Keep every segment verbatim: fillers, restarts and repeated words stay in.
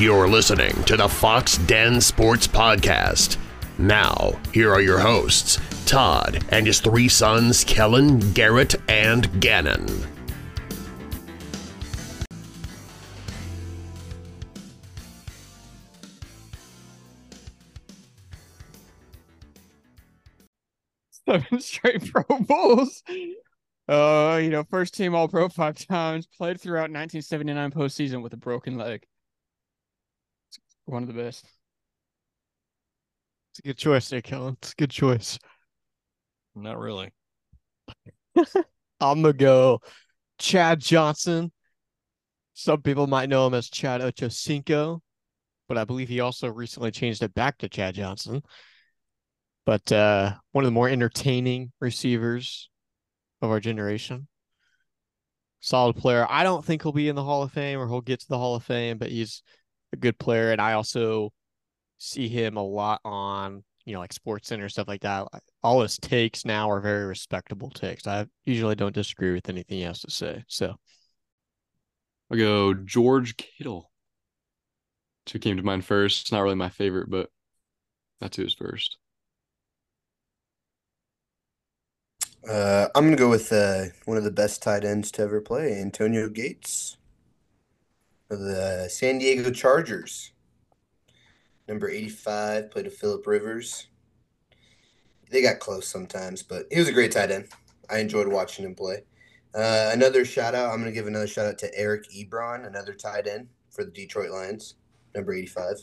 You're listening to the Fox Den Sports Podcast. Now, here are your hosts, Todd and his three sons, Kellen, Garrett, and Gannon. Seven straight Pro Bowls. Uh, you know, first team All Pro five times. Played throughout nineteen seventy-nine postseason with a broken leg. It's one of the best. It's a good choice there, Kellen. It's a good choice. Not really. I'm going to go Chad Johnson. Some people might know him as Chad Ochocinco, but I believe he also recently changed it back to Chad Johnson. But uh, one of the more entertaining receivers of our generation. Solid player. I don't think he'll be in the Hall of Fame or he'll get to the Hall of Fame, but he's a good player. And I also see him a lot on, you know, like Sports Center, stuff like that. All his takes now are very respectable takes. I usually don't disagree with anything he has to say. So I'll go George Kittle. Two came to mind first. It's not really my favorite, but that's who's first. Uh, I'm going to go with uh, one of the best tight ends to ever play, Antonio Gates of the San Diego Chargers. Number eighty-five, played with Phillip Rivers. They got close sometimes, but he was a great tight end. I enjoyed watching him play. Uh, another shout-out, I'm going to give another shout-out to Eric Ebron, another tight end for the Detroit Lions, number eighty-five.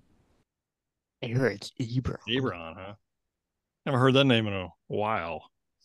Eric Ebron. Ebron, huh? Haven't heard that name in a while.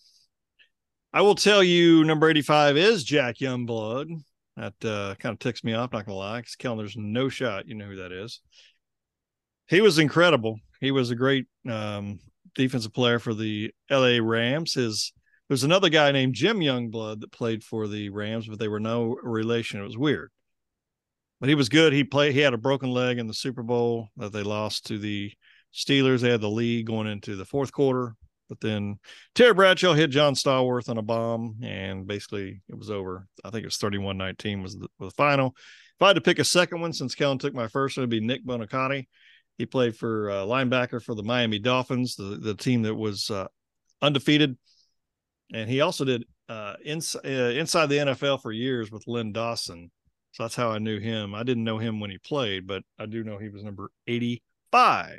I will tell you, number eighty-five is Jack Youngblood. That uh, kind of ticks me off, not going to lie. Because Kellen, there's no shot you know who that is. He was incredible. He was a great um, defensive player for the L A Rams. His There's another guy named Jim Youngblood that played for the Rams, but they were no relation. It was weird. But he was good. He played. He had a broken leg in the Super Bowl that they lost to the Steelers. They had the lead going into the fourth quarter. But then Terry Bradshaw hit John Stallworth on a bomb, and basically it was over. I think it was thirty-one nineteen was the, was the final. If I had to pick a second one, since Kellen took my first, it would be Nick Bonacati. He played for uh, linebacker for the Miami Dolphins, the, the team that was uh, undefeated. And he also did uh, ins- uh, inside the N F L for years with Len Dawson. So that's how I knew him. I didn't know him when he played, but I do know he was number eighty-five.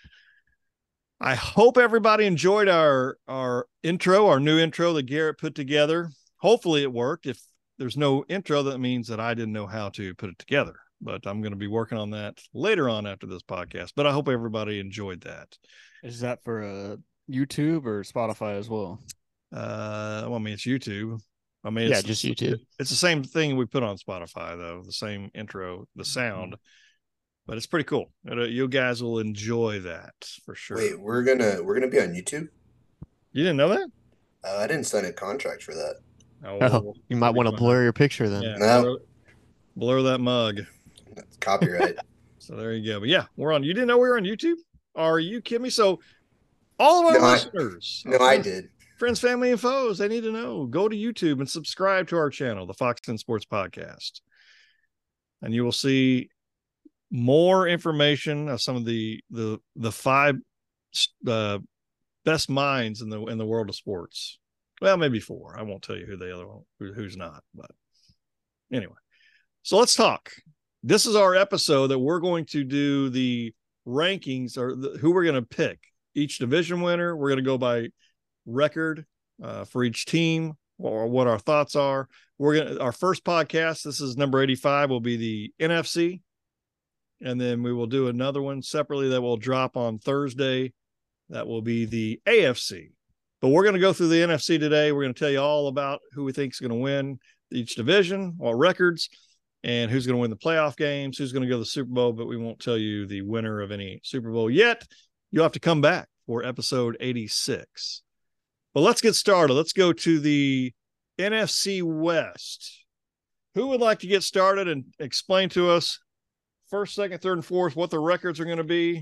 I hope everybody enjoyed our, our intro, our new intro that Garrett put together. Hopefully it worked. If there's no intro, that means that I didn't know how to put it together. But I'm going to be working on that later on after this podcast. But I hope everybody enjoyed that. Is that for uh, YouTube or Spotify as well? Uh, well, I mean, it's YouTube. I mean, it's, yeah, just YouTube. It's the same thing we put on Spotify, though. The same intro, the sound. But it's pretty cool. You guys will enjoy that for sure. Wait, we're gonna we're gonna be on YouTube? You didn't know that? Uh, I didn't sign a contract for that. Oh, Oh, you might want to blur your picture then. Yeah, No. blur, blur that mug. That's copyright. So there you go. But yeah, we're on. You didn't know we were on YouTube? Are you kidding me? So all of our No, I- listeners, No, our I friends, did. friends, family, and foes, they need to know. Go to YouTube and subscribe to our channel, the Fox ten Sports Podcast, and you will see more information of some of the the the five uh, best minds in the in the world of sports. Well, maybe four. I won't tell you who the other one who, who's not. But anyway, so let's talk. This is our episode that we're going to do the rankings or the, who we're going to pick. Each division winner. We're going to go by record uh, for each team or what our thoughts are. We're gonna our first podcast. This is number eighty-five. Will be the N F C. And then we will do another one separately that will drop on Thursday. That will be the A F C. But we're going to go through the N F C today. We're going to tell you all about who we think is going to win each division, what records, and who's going to win the playoff games, who's going to go to the Super Bowl. But we won't tell you the winner of any Super Bowl yet. You'll have to come back for episode eighty-six. But let's get started. Let's go to the N F C West. Who would like to get started and explain to us first, second, third, and fourth, what the records are going to be?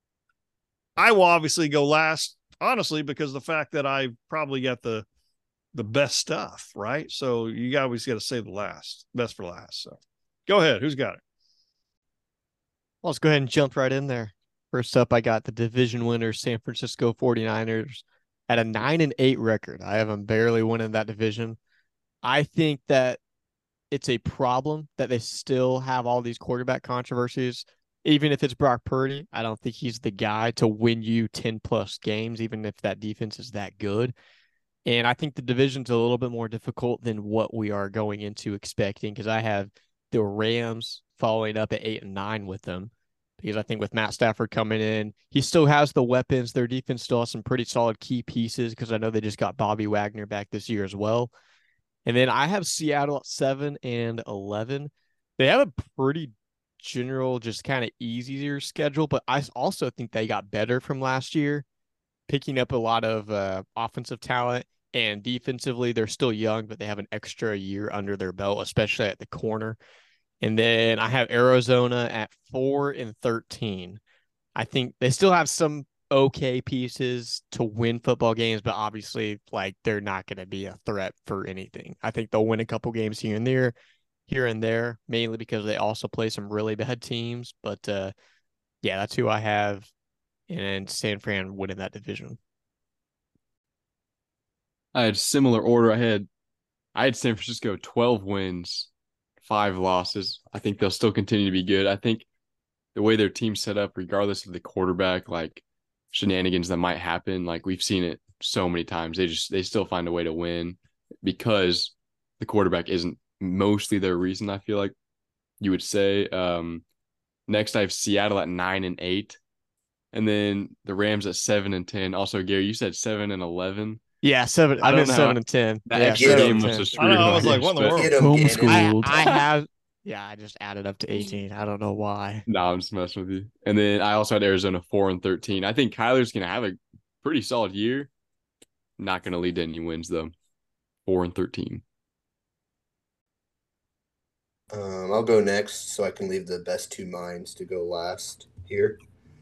I will obviously go last, honestly, because the fact that I probably got the the best stuff, right? So you always got to say the last, best for last. So go ahead. Who's got it? Well, let's go ahead and jump right in there. First up, I got the division winner, San Francisco forty-niners, at a nine and eight record. I have them barely winning that division. I think that it's a problem that they still have all these quarterback controversies. Even if it's Brock Purdy, I don't think he's the guy to win you ten plus games, even if that defense is that good. And I think the division's a little bit more difficult than what we are going into expecting, because I have the Rams following up at eight and nine with them. Because I think with Matt Stafford coming in, he still has the weapons. Their defense still has some pretty solid key pieces, because I know they just got Bobby Wagner back this year as well. And then I have Seattle at seven and eleven. They have a pretty general, just kind of easier schedule, but I also think they got better from last year, picking up a lot of uh, offensive talent. And defensively, they're still young, but they have an extra year under their belt, especially at the corner. And then I have Arizona at four and thirteen. I think they still have some okay pieces to win football games, but obviously, like, they're not going to be a threat for anything. I think they'll win a couple games here and there, here and there, mainly because they also play some really bad teams. But uh, yeah, that's who I have, and San Fran winning that division. I had similar order. I had I had San Francisco twelve wins, five losses. I think they'll still continue to be good. I think the way their team's set up, regardless of the quarterback, like shenanigans that might happen, like we've seen it so many times. They just they still find a way to win because the quarterback isn't mostly their reason, I feel like you would say. Um, next I have Seattle at nine and eight. And then the Rams at seven and ten. Also, Gary, you said seven and eleven. Yeah, seven. I I don't meant know. seven and ten. That yeah, extra seven game and must ten. have I screwed know, I my was like, guess, what in the but- world? Get 'em, Gannon. Homeschooled. I, I have, yeah, I just added up to eighteen. I don't know why. No, I'm just messing with you. And then I also had Arizona four and thirteen. I think Kyler's gonna have a pretty solid year. Not gonna lead to any wins though. Four and thirteen. Um, I'll go next so I can leave the best two minds to go last here.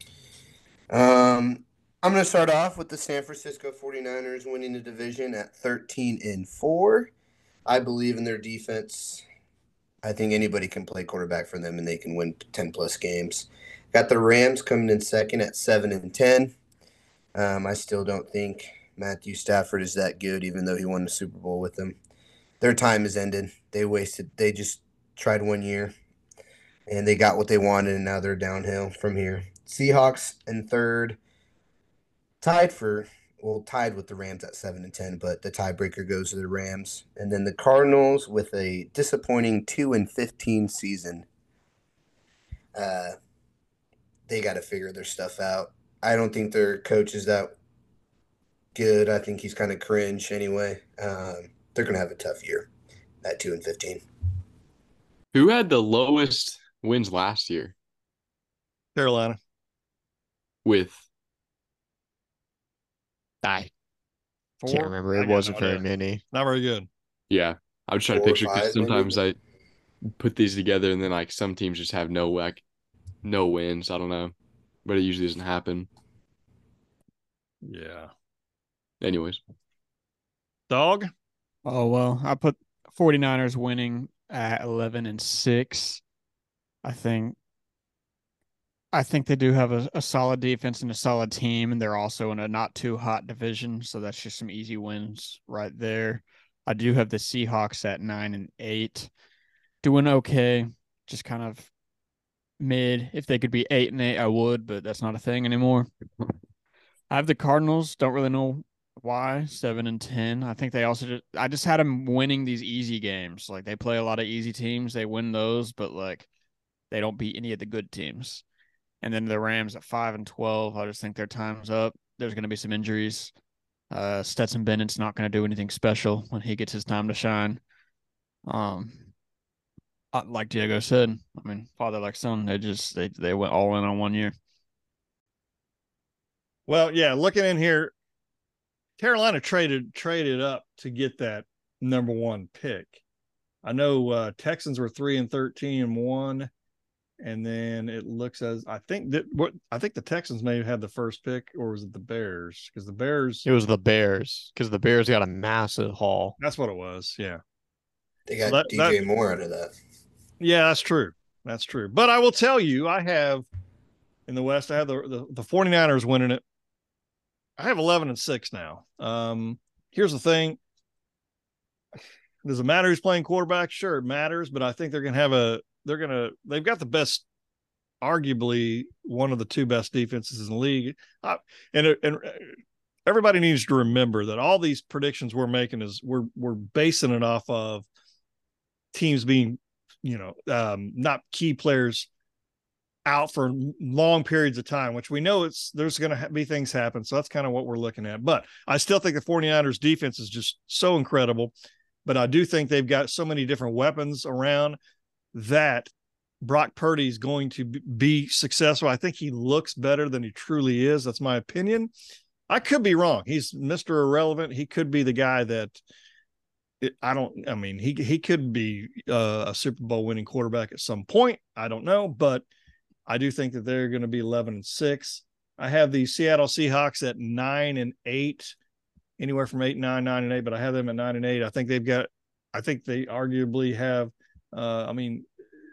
Um, I'm going to start off with the San Francisco forty-niners winning the division at thirteen and four. I believe in their defense. I think anybody can play quarterback for them and they can win ten plus games. Got the Rams coming in second at seven and ten. Um, I still don't think Matthew Stafford is that good, even though he won the Super Bowl with them. Their time is ended. They wasted. They just tried one year, and they got what they wanted, and now they're downhill from here. Seahawks in third, tied for well, tied with the Rams at seven and ten, but the tiebreaker goes to the Rams, and then the Cardinals with a disappointing two and fifteen season. Uh, they got to figure their stuff out. I don't think their coach is that good. I think he's kind of cringe anyway. Um, they're gonna have a tough year at two and fifteen. Who had the lowest wins last year Carolina. with I Four? can't remember. I It got wasn't no very idea. many. Not very good. yeah. I'm just trying to Four or picture because five, maybe? sometimes I put these together and then like some teams just have no like no wins. I don't know. But it usually doesn't happen. Yeah. Anyways. Dog? Oh, well, I put forty-niners winning at eleven and six. I think I think they do have a, a solid defense and a solid team, and they're also in a not too hot division, so that's just some easy wins right there. I do have the Seahawks at nine and eight, doing okay, just kind of mid. If they could be eight and eight, I would, but that's not a thing anymore. I have the Cardinals. Don't really know why seven and ten. I think they also just I just had them winning these easy games. Like they play a lot of easy teams, they win those, but like they don't beat any of the good teams. And then the Rams at five and twelve. I just think their time's up. There's going to be some injuries. Uh, Stetson Bennett's not going to do anything special when he gets his time to shine. Um, uh, like Diego said, I mean, father like son. They just they they went all in on one year. Well, yeah, looking in here, Carolina traded traded up to get that number one pick. I know uh, Texans were three and thirteen and one, and then it looks as I think that what I think the Texans may have had the first pick, or was it the Bears? Because the Bears, It was the Bears, because the Bears got a massive haul. that's what it was. Yeah, They got So that- D J that- Moore out of that. yeah, that's true. That's true. But I will tell you, I have in the West, I have the, the, the 49ers winning it. I have eleven and six now. Um, here's the thing. Does it matter who's playing quarterback? Sure, it matters, but I think they're going to have a, they're going to, they've got the best, arguably one of the two best defenses in the league. Uh, and, and everybody needs to remember that all these predictions we're making is we're, we're basing it off of teams being, you know, um, not key players out for long periods of time, which we know it's, there's going to ha- be things happen. So that's kind of what we're looking at. But I still think the 49ers defense is just so incredible. But I do think they've got so many different weapons around that Brock Purdy is going to be successful. I think he looks better than he truly is. That's my opinion. I could be wrong. He's Mister Irrelevant. He could be the guy that it, I don't, I mean, he, he could be uh, a Super Bowl winning quarterback at some point. I don't know, but I do think that they're going to be eleven and six. I have the Seattle Seahawks at nine and eight, anywhere from eight, nine, nine and eight, but I have them at nine and eight. I think they've got, I think they arguably have, uh, I mean,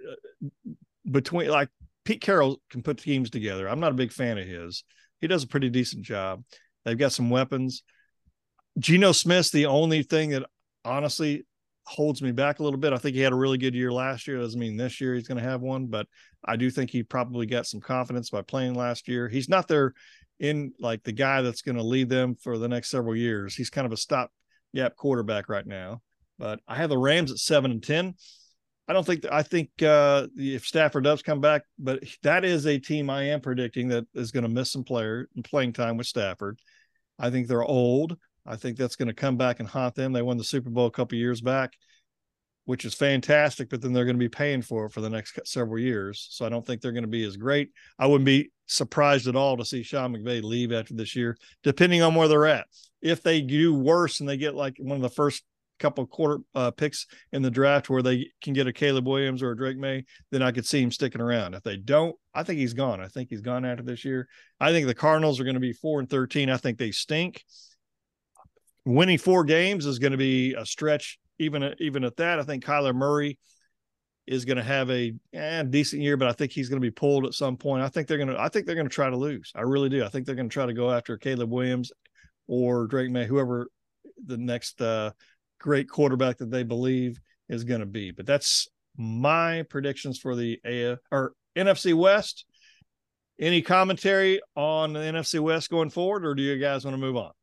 between like Pete Carroll can put teams together. I'm not a big fan of his. He does a pretty decent job. They've got some weapons. Geno Smith's the only thing that honestly holds me back a little bit. I think he had a really good year last year. Doesn't mean this year he's going to have one, but I do think he probably got some confidence by playing last year. He's not there in like the guy that's going to lead them for the next several years. He's kind of a stopgap quarterback right now, but I have the Rams at seven and ten. I don't think, I think uh, if Stafford does come back, but that is a team I am predicting that is going to miss some player playing time with Stafford. I think they're old. I think that's going to come back and haunt them. They won the Super Bowl a couple of years back, which is fantastic, but then they're going to be paying for it for the next several years. So I don't think they're going to be as great. I wouldn't be surprised at all to see Sean McVay leave after this year, depending on where they're at. If they do worse and they get like one of the first couple of quarter uh, picks in the draft where they can get a Caleb Williams or a Drake May, then I could see him sticking around. If they don't, I think he's gone. I think he's gone after this year. I think the Cardinals are going to be four and thirteen. I think they stink. Winning four games is going to be a stretch. Even, even at that, I think Kyler Murray is going to have a eh, decent year, but I think he's going to be pulled at some point. I think they're going to, I think they're going to try to lose. I really do. I think they're going to try to go after Caleb Williams or Drake May, whoever the next uh, great quarterback that they believe is going to be. But that's my predictions for the A F or N F C West. Any commentary on the N F C West going forward, or do you guys want to move on?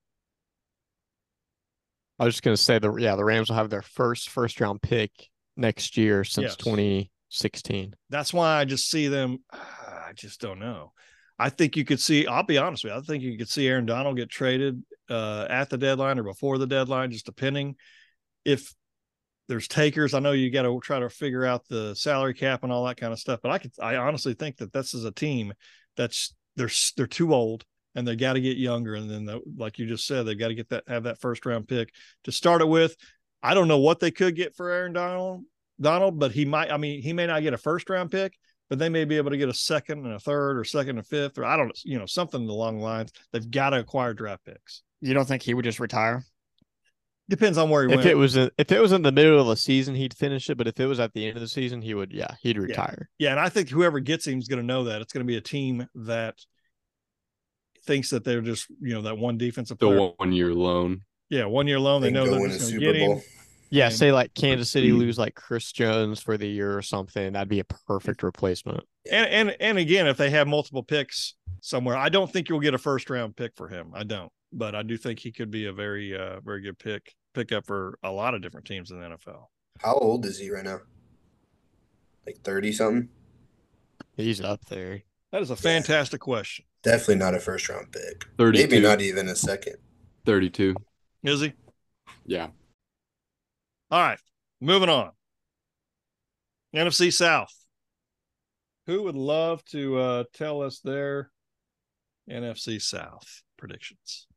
I was just going to say the yeah the Rams will have their first first round pick next year since Yes. twenty sixteen. That's why I just see them. I just don't know. I think you could see, I'll be honest with you, I think you could see Aaron Donald get traded uh, at the deadline or before the deadline, just depending if there's takers. I know you got to try to figure out the salary cap and all that kind of stuff, but I could, I honestly think that this is a team that's they're, they're too old and they got to get younger. And then the, like you just said, they've got to get that, have that first round pick to start it with. I don't know what they could get for Aaron Donald, Donald, but he might, I mean, he may not get a first round pick, but they may be able to get a second and a third or second and fifth, or I don't know, you know, something along the lines. They've got to acquire draft picks. You don't think he would just retire? Depends on where he If went. it was in, if it was in the middle of the season, he'd finish it. But if it was at the end of the season, he would yeah he'd retire. Yeah, and I think whoever gets him is going to know that. It's going to be a team that thinks that they're just, you know, that one defensive player. The one year loan. Yeah, one year loan. They They know go they're win a just going to Super get him. Bowl. Yeah, And- say like Kansas City lose like Chris Jones for the year or something. That'd be a perfect replacement. And and and again, if they have multiple picks somewhere, I don't think you'll get a first round pick for him. I don't, but I do think he could be a very uh very good pick pickup for a lot of different teams in the N F L. How old is he right now? Like thirty something? He's up there. That is a fantastic question. Definitely not a first round pick. thirty-two. Maybe not even a second. thirty-two. Is he? Yeah. All right, moving on. N F C South. Who would love to uh, tell us their N F C South predictions?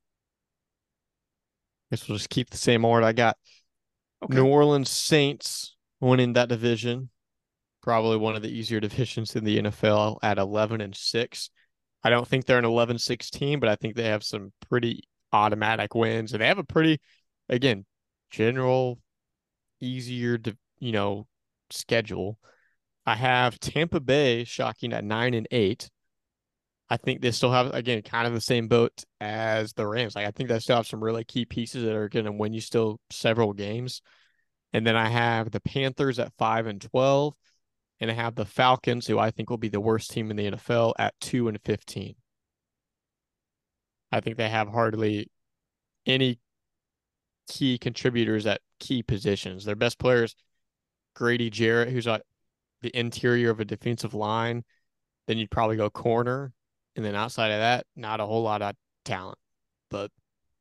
Guess we'll just keep the same order. I got Okay. New Orleans Saints winning that division. Probably one of the easier divisions in the N F L at eleven and six. I don't think they're an eleven six team, but I think they have some pretty automatic wins. And they have a pretty, again, general, easier to, you know, schedule. I have Tampa Bay shocking at nine and eight. I think they still have, again, kind of the same boat as the Rams. Like I think they still have some really key pieces that are going to win you still several games. And then I have the Panthers at five and twelve, and I have the Falcons, who I think will be the worst team in the N F L, at two and fifteen. I think they have hardly any key contributors at key positions. Their best players, Grady Jarrett, who's like the interior of a defensive line. Then you'd probably go corner. And then outside of that, not a whole lot of talent. But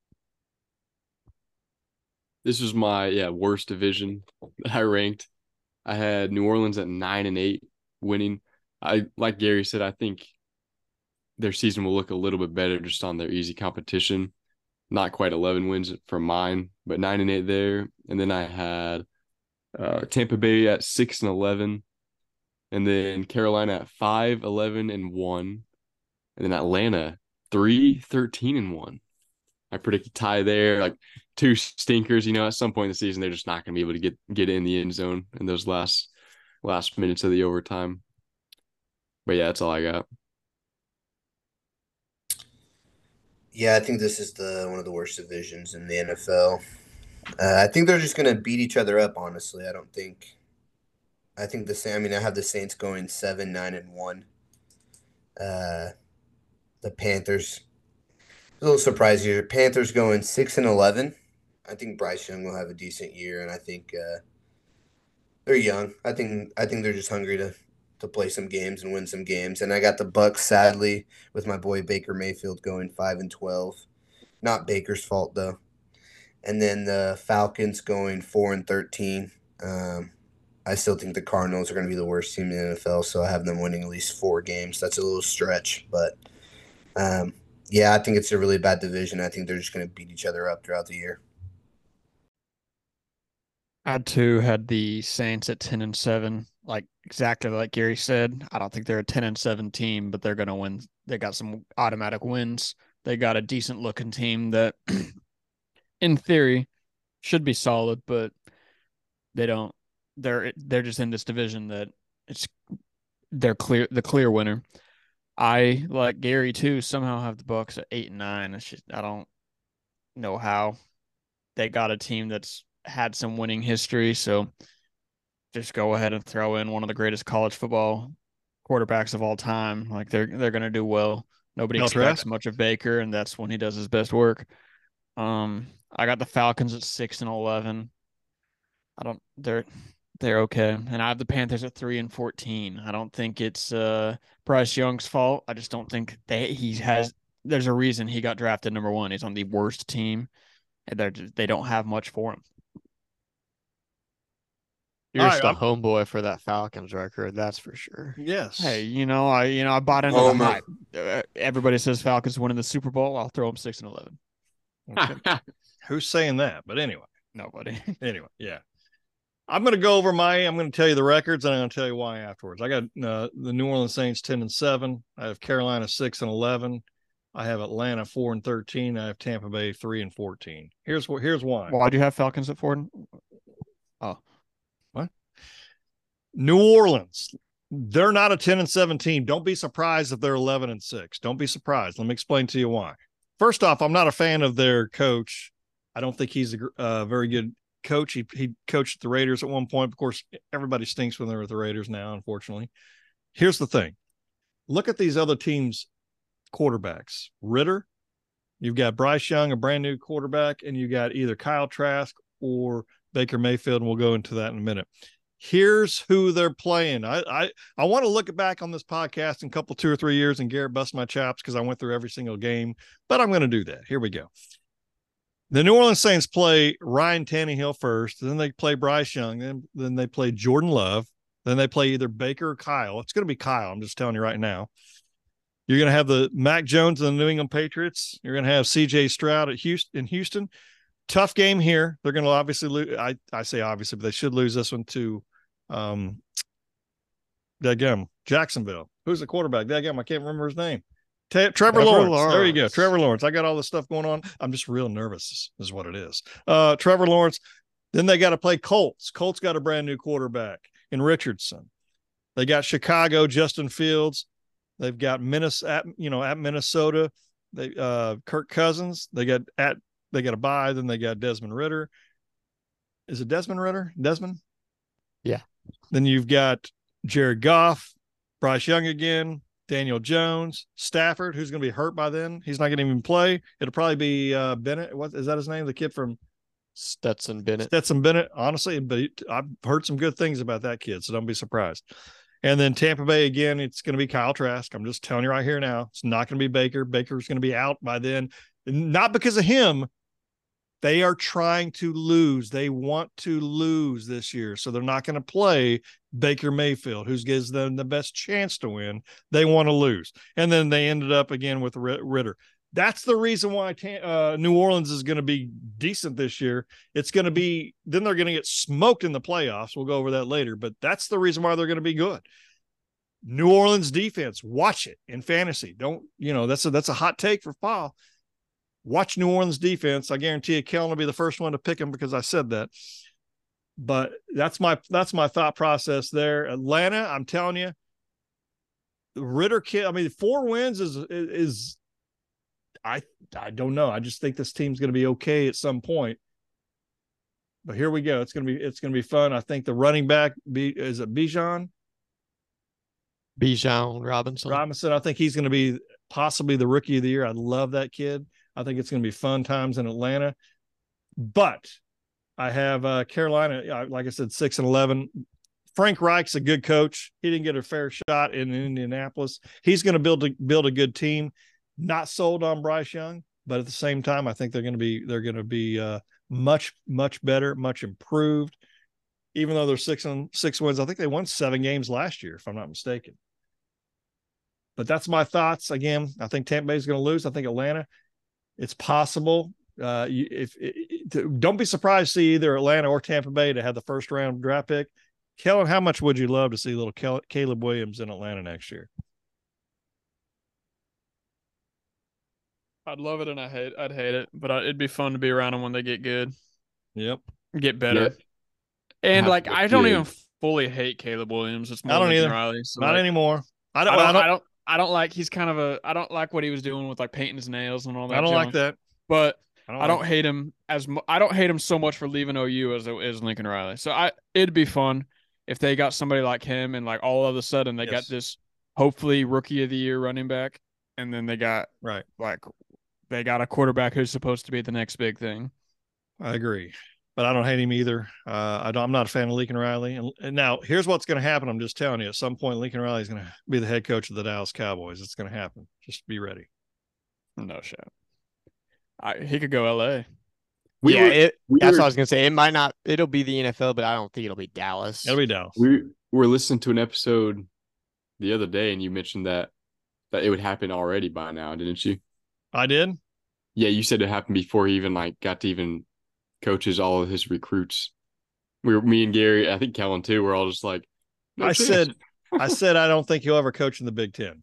This was my yeah worst division that I ranked. I had New Orleans at nine and eight, winning. I like Gary said, I think their season will look a little bit better just on their easy competition. Not quite eleven wins for mine, but nine and eight there. And then I had uh, Tampa Bay at six and eleven, and then Carolina at five, eleven, and one, and then Atlanta three, thirteen, and one. I predict a tie there, like two stinkers. You know, at some point in the season, they're just not going to be able to get get in the end zone in those last last minutes of the overtime. But yeah, that's all I got. Yeah, I think this is the one of the worst divisions in the N F L. Uh, I think they're just going to beat each other up, honestly. I don't think – I think the same. I mean, I have the Saints going seven, nine, and one. Uh, the Panthers – a little surprised here. Panthers going six and eleven. I think Bryce Young will have a decent year, and I think uh, they're young. I think I think they're just hungry to – to play some games and win some games. And I got the Bucks, sadly, with my boy Baker Mayfield going five and twelve. Not Baker's fault, though. And then the Falcons going four and thirteen. Um, I still think the Cardinals are going to be the worst team in the N F L, so I have them winning at least four games. That's a little stretch, but um, yeah, I think it's a really bad division. I think they're just going to beat each other up throughout the year. I too had the Saints at ten and seven, like exactly like Gary said. I don't think they're a ten and seven team, but they're going to win. They got some automatic wins. They got a decent looking team that, in theory, should be solid, but they don't. They're they're just in this division that it's they're clear the clear winner. I, like Gary too, somehow have the Bucks at eight and nine. It's just, I don't know how. They got a team that's had some winning history, so just go ahead and throw in one of the greatest college football quarterbacks of all time. Like they're they're gonna do well. Nobody That's expects right. much of Baker, and that's when he does his best work. Um, I got the Falcons at six and eleven. I don't they're they're okay. And I have the Panthers at three and fourteen. I don't think it's uh Bryce Young's fault. I just don't think they he has there's a reason he got drafted number one. He's on the worst team, and they're just, they don't have much for him. you're All just right, a homeboy for that Falcons record, that's for sure. Yes. Hey, you know, I you know I bought into Oh, the my- hype. Uh, everybody says Falcons winning the Super Bowl. I'll throw them six and eleven. Okay. Who's saying that? But anyway. Nobody. Anyway, yeah. I'm going to go over my, I'm going to tell you the records, and I'm going to tell you why afterwards. I got uh, the New Orleans Saints ten and seven. I have Carolina six and eleven. I have Atlanta four and thirteen. I have Tampa Bay three and fourteen. Here's what, here's why. Why do you have Falcons at four? Oh, New Orleans, they're not a ten and seven team. Don't be surprised if they're eleven and six. Don't be surprised. Let me explain to you why. First off, I'm not a fan of their coach. I don't think he's a uh, very good coach. He he coached the Raiders at one point. Of course, everybody stinks when they're with the Raiders now, unfortunately. Here's the thing. Look at these other teams' quarterbacks. Ritter, you've got Bryce Young, a brand new quarterback, and you got either Kyle Trask or Baker Mayfield, and we'll go into that in a minute. Here's who they're playing. I I, I want to look back on this podcast in a couple, two or three years and Garrett bust my chops because I went through every single game, but I'm going to do that. Here we go. The New Orleans Saints play Ryan Tannehill first, then they play Bryce Young, then, then they play Jordan Love, then they play either Baker or Kyle. It's going to be Kyle. I'm just telling you right now. You're going to have the Mac Jones and the New England Patriots. You're going to have C J Stroud at Houston in Houston. Tough game here. They're going to obviously lose. I, I say obviously, but they should lose this one to um, Dadgum, Jacksonville. Who's the quarterback? Dadgum, I can't remember his name. Trevor, Trevor Lawrence. Lawrence. There you go. Trevor Lawrence. I got all this stuff going on. I'm just real nervous is what it is. Uh, Trevor Lawrence. Then they got to play Colts. Colts got a brand new quarterback in Richardson. They got Chicago, Justin Fields. They've got Minnesota, at, you know, at Minnesota. They uh, Kirk Cousins. They got at they got a bye. Then they got Desmond Ritter. Is it Desmond Ritter? Desmond. Yeah. Then you've got Jared Goff, Bryce Young again, Daniel Jones, Stafford, who's going to be hurt by then. He's not going to even play. It'll probably be uh, Bennett. What is that his name? The kid from Stetson Bennett. Stetson Bennett. Honestly, but he, I've heard some good things about that kid, so don't be surprised. And then Tampa Bay again. It's going to be Kyle Trask. I'm just telling you right here now. It's not going to be Baker. Baker's going to be out by then, not because of him. They are trying to lose. They want to lose this year. So they're not going to play Baker Mayfield, who gives them the best chance to win. They want to lose. And then they ended up again with Ritter. That's the reason why uh, New Orleans is going to be decent this year. It's going to be, then they're going to get smoked in the playoffs. We'll go over that later, but that's the reason why they're going to be good. New Orleans defense, watch it in fantasy. Don't, you know, that's a, that's a hot take for Paul. Watch New Orleans defense. I guarantee you, Kellen will be the first one to pick him because I said that. But that's my that's my thought process there. Atlanta, I'm telling you, Ritter kid. I mean, four wins is is I I don't know. I just think this team's going to be okay at some point. But here we go. It's gonna be it's gonna be fun. I think the running back be is it Bijan? Bijan Robinson. Robinson. I think he's going to be possibly the rookie of the year. I love that kid. I think it's going to be fun times in Atlanta. But I have uh, Carolina, like I said, six and eleven. Frank Reich's a good coach. He didn't get a fair shot in Indianapolis. He's going to build a, build a good team. Not sold on Bryce Young, but at the same time, I think they're going to be they're going to be uh, much much better, much improved. Even though they're six and six wins, I think they won seven games last year, if I'm not mistaken. But that's my thoughts. Again, I think Tampa Bay is going to lose. I think Atlanta. It's possible. Uh, if, if don't be surprised to see either Atlanta or Tampa Bay to have the first round draft pick. Kellen, how much would you love to see little Caleb Williams in Atlanta next year? I'd love it and I hate I'd hate it, but it'd be fun to be around them when they get good. Yep, get better. Yep. And like I don't good. even fully hate Caleb Williams. It's more I don't Lincoln either. Riley. So Not like, anymore. I don't. I don't, I don't. I don't. I don't like. He's kind of a. I don't like what he was doing with like painting his nails and all that. I don't junk. like that. But I don't, I don't like hate him as. I don't hate him so much for leaving O U as as Lincoln Riley. So I. It'd be fun if they got somebody like him and like all of a sudden they yes. got this hopefully rookie of the year running back, and then they got right like they got a quarterback who's supposed to be the next big thing. I agree. But I don't hate him either. Uh, I don't, I'm not a fan of Lincoln Riley. And, and now here's what's going to happen. I'm just telling you, at some point, Lincoln Riley is going to be the head coach of the Dallas Cowboys. It's going to happen. Just be ready. No shit. I, he could go L A. We yeah, were, it, we that's were, what I was going to say. It might not, it'll be the N F L, but I don't think it'll be Dallas. It'll be Dallas. We were listening to an episode the other day, and you mentioned that that it would happen already by now, didn't you? I did? Yeah, you said it happened before he even like got to even coaches all of his recruits. We were me and Gary, I think Kellen too, we're all just like no I chance. said I said I don't think he'll ever coach in the Big Ten.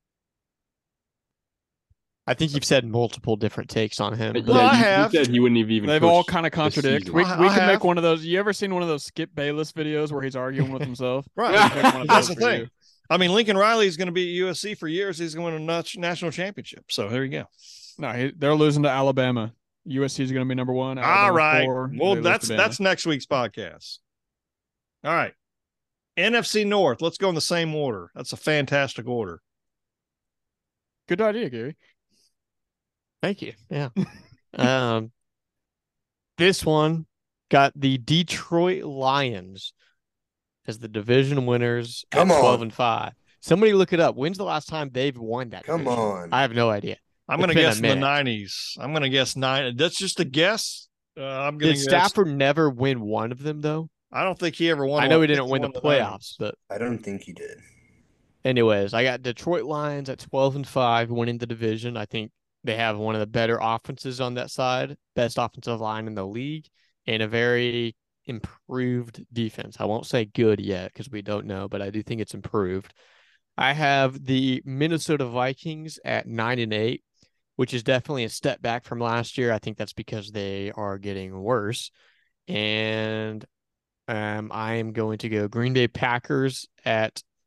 I think you've said multiple different takes on him. Well, Well, I you, you have. said he wouldn't have even They've coached all kind of this contradict. season. We, I- we I can have. make one of those. You ever seen one of those Skip Bayless videos where he's arguing with himself? Right. We can make one of That's those the for thing. you. I mean, Lincoln Riley is going to be at U S C for years. He's going to win a national championship. So there you go. No, he, they're losing to Alabama. U S C is going to be number one. All Alabama's right. four, Well, they lose that's to Bama. that's next week's podcast. All right. N F C North. Let's go in the same order. That's a fantastic order. Good idea, Gary. Thank you. Yeah. um, this one got the Detroit Lions as the division winners Come at twelve on. and five. Somebody look it up. When's the last time they've won that? Come division? on. I have no idea. I'm It's going to been a guess in the minute. nineties. I'm going to guess nine. That's just a guess. Uh, I'm going Did to guess. Stafford never win one of them though? I don't think he ever won. I know one. he think didn't win the won playoffs, nineties. but I don't think he did. anyways, I got Detroit Lions at twelve and five winning the division. I think they have one of the better offenses on that side, best offensive line in the league, and a very improved defense. I won't say good yet because we don't know, but I do think it's improved. I have the Minnesota Vikings at nine and eight, which is definitely a step back from last year. I think that's because they are getting worse. And um, I am going to go Green Bay Packers at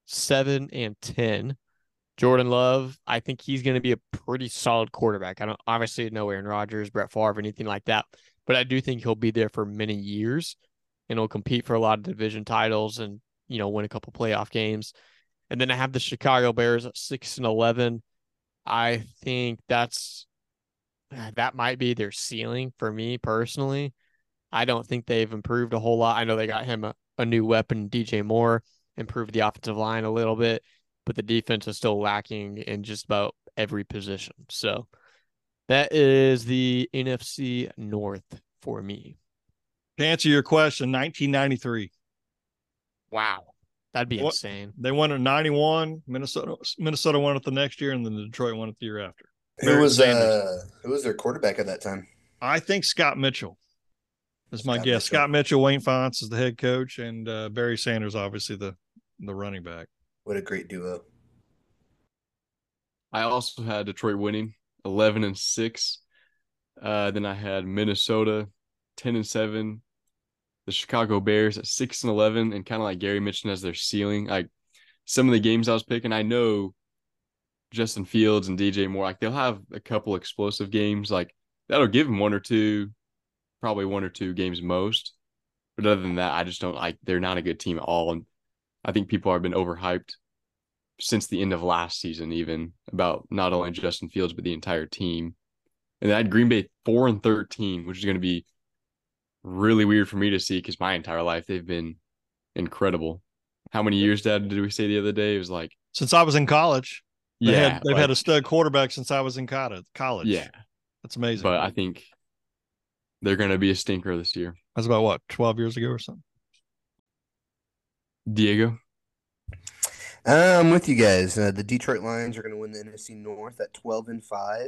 seven and ten. Jordan Love, I think he's going to be a pretty solid quarterback. I don't obviously know Aaron Rodgers, Brett Favre, anything like that, but I do think he'll be there for many years and he'll compete for a lot of division titles and, you know, win a couple playoff games. And then I have the Chicago Bears at six and eleven. I think that's that might be their ceiling for me personally. I don't think they've improved a whole lot. I know they got him a, a new weapon, D J Moore, improved the offensive line a little bit, but the defense is still lacking in just about every position. So that is the N F C North for me. To answer your question, nineteen ninety-three. Wow. That'd be What? insane. They won in ninety-one. Minnesota Minnesota won it the next year, and then the Detroit won it the year after. Who Barry was Sanders. uh who was their quarterback at that time? I think Scott Mitchell is my Scott guess. Mitchell. Scott Mitchell, Wayne Fonts is the head coach, and uh, Barry Sanders, obviously the the running back. What a great duo. I also had Detroit winning eleven and six. Uh, then I had Minnesota ten and seven. The Chicago Bears at six and eleven, and kind of like Gary mentioned as their ceiling. Like some of the games I was picking, I know Justin Fields and D J Moore, like they'll have a couple explosive games. Like that'll give them one or two, probably one or two games most. But other than that, I just don't like. They're not a good team at all, and I think people have been overhyped since the end of last season, even about not only Justin Fields but the entire team. And I had Green Bay four and thirteen, which is going to be really weird for me to see because my entire life they've been incredible. How many years, Dad, did we say the other day? It was like Since I was in college, they yeah, had, they've like, had a stud quarterback since I was in college. yeah. That's amazing. But I think they're going to be a stinker this year. That's about what, twelve years ago or something. Diego, Uh, I'm with you guys. Uh, the Detroit Lions are going to win the N F C North at twelve and five.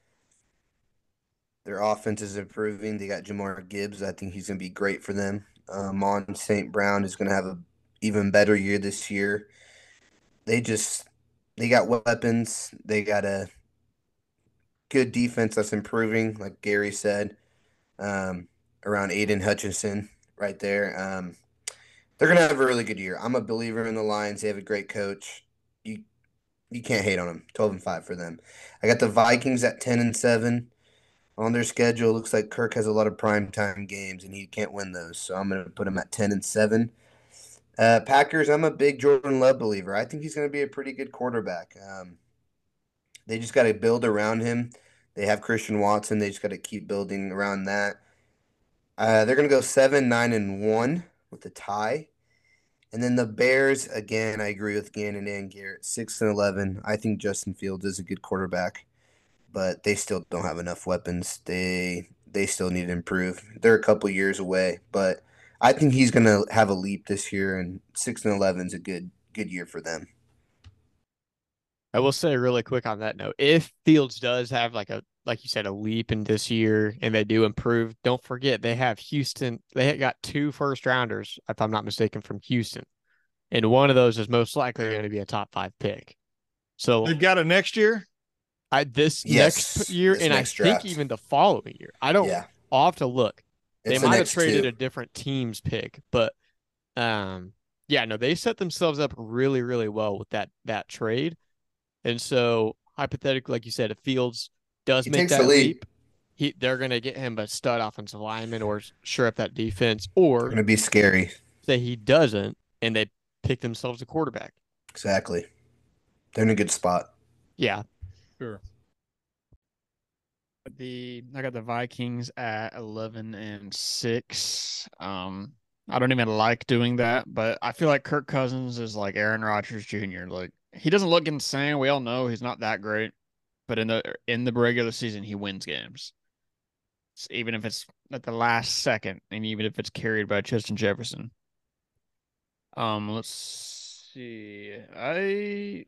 Their offense is improving. They got Jamar Gibbs. I think he's going to be great for them. Um, Mon Saint Brown is going to have a even better year this year. They just they got weapons. They got a good defense that's improving, like Gary said. Um, around Aiden Hutchinson right there. Um, they're gonna have a really good year. I'm a believer in the Lions. They have a great coach. You you can't hate on them. twelve and five for them. I got the Vikings at ten and seven. On their schedule, looks like Kirk has a lot of primetime games, and he can't win those. So I'm going to put him at ten and seven. Uh, Packers, I'm a big Jordan Love believer. I think he's going to be a pretty good quarterback. Um, they just got to build around him. They have Christian Watson. They just got to keep building around that. Uh, they're going to go seven, nine, and one with a tie. And then the Bears, again, I agree with Gannon and Garrett, six and eleven. I think Justin Fields is a good quarterback, but they still don't have enough weapons. They they still need to improve. They're a couple years away, but I think he's going to have a leap this year, and six and eleven is a good good year for them. I will say really quick on that note, if Fields does have like a, like you said, a leap in this year and they do improve, don't forget they have Houston. They got two first rounders, if I'm not mistaken, from Houston. And one of those is most likely going to be a top five pick. So They've got it next year? I this Yes, next year, this and next I draft. think even the following year. I don't. Yeah. I'll have to look. It's They the might have next traded two. a different team's pick, but um, yeah, no, they set themselves up really, really well with that that trade. And so, hypothetically, like you said, if Fields does He make takes that the leap. leap, he they're gonna get him a stud offensive lineman or shore up that defense, or It's going to be scary. say he doesn't and they pick themselves a quarterback. Exactly. They're in a good spot. Yeah, Sure. The I got the Vikings at eleven and six. Um, I don't even like doing that, but I feel like Kirk Cousins is like Aaron Rodgers Junior Like he doesn't look insane. We all know he's not that great, but in the in the regular season, he wins games. So even if it's at the last second, and even if it's carried by Justin Jefferson. Um, let's see. I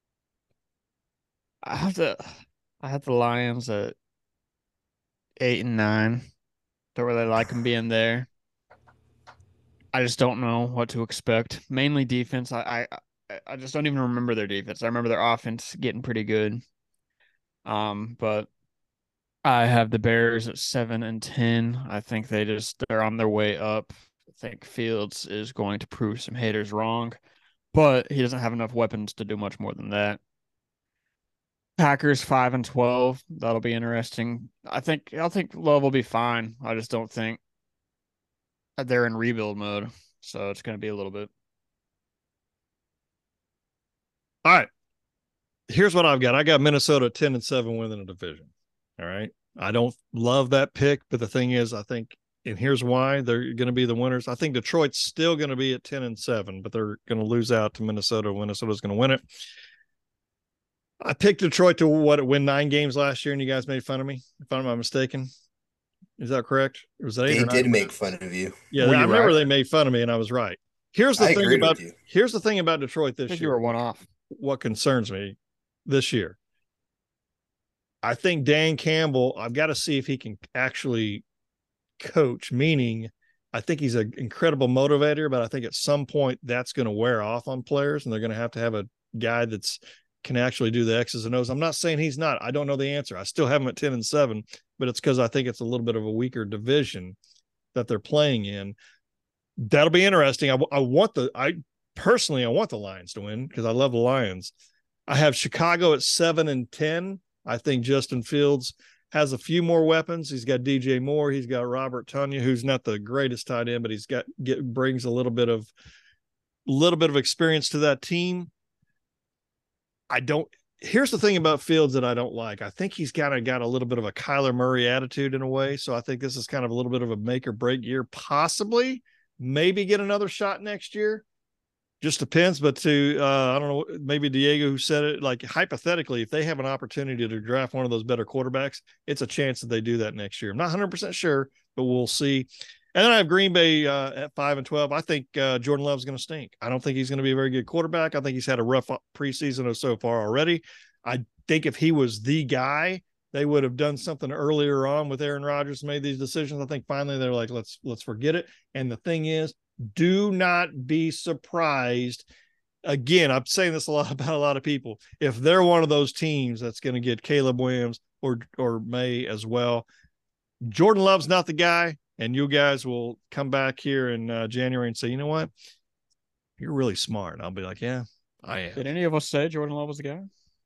I have to I have the Lions at eight and nine. Don't really like them being there. I just don't know what to expect. Mainly defense. I, I I just don't even remember their defense. I remember their offense getting pretty good. Um, but I have the Bears at seven and ten. I think they just they're on their way up. I think Fields is going to prove some haters wrong. but he doesn't have enough weapons to do much more than that. Packers five and twelve. That'll be interesting. I think I think Love will be fine. I just don't think they're in rebuild mode, so it's going to be a little bit. All right. Here's what I've got. I got Minnesota ten and seven winning the division. All right. I don't love that pick, but the thing is, I think, and here's why they're going to be the winners. I think Detroit's still going to be at ten and seven, but they're going to lose out to Minnesota. Minnesota's going to win it. I picked Detroit to what win nine games last year, and you guys made fun of me, if I'm not mistaken. Is that correct? It was eight They or nine did wins? make fun of you. Yeah, Were I you remember right? they made fun of me, and I was right. Here's the I thing agreed about with you. here's the thing about Detroit I this think year. you were one off. What concerns me this year. I think Dan Campbell, I've got to see if he can actually coach, meaning I think he's an incredible motivator, but I think at some point that's going to wear off on players and they're going to have to have a guy that's can actually do the X's and O's. I'm not saying he's not. I don't know the answer. I still have him at ten and seven, but it's because I think it's a little bit of a weaker division that they're playing in. That'll be interesting. I, I want the, I personally, I want the Lions to win because I love the Lions. I have Chicago at seven and ten. I think Justin Fields has a few more weapons. He's got D J Moore. He's got Robert Tonyan, who's not the greatest tight end, but he's got get brings a little bit of little bit of experience to that team. I don't. Here's the thing about Fields that I don't like. I think he's kind of got a little bit of a Kyler Murray attitude in a way. So I think this is kind of a little bit of a make or break year. Possibly, maybe get another shot next year. Just depends, but to uh, I don't know, maybe Diego who said it, like hypothetically, if they have an opportunity to draft one of those better quarterbacks, it's a chance that they do that next year. I'm not one hundred percent sure, but we'll see. And then I have Green Bay uh, at five and twelve. I think uh, Jordan Love's going to stink. I don't think he's going to be a very good quarterback. I think he's had a rough preseason so far already. I think if he was the guy, they would have done something earlier on with Aaron Rodgers, made these decisions. I think finally they're like, let's let's forget it. And the thing is, do not be surprised. Again, I'm saying this a lot about a lot of people. If they're one of those teams that's going to get Caleb Williams or or May as well, Jordan Love's not the guy. And you guys will come back here in uh, January and say, you know what? You're really smart. And I'll be like, yeah, I am. Did any of us say Jordan Love was the guy?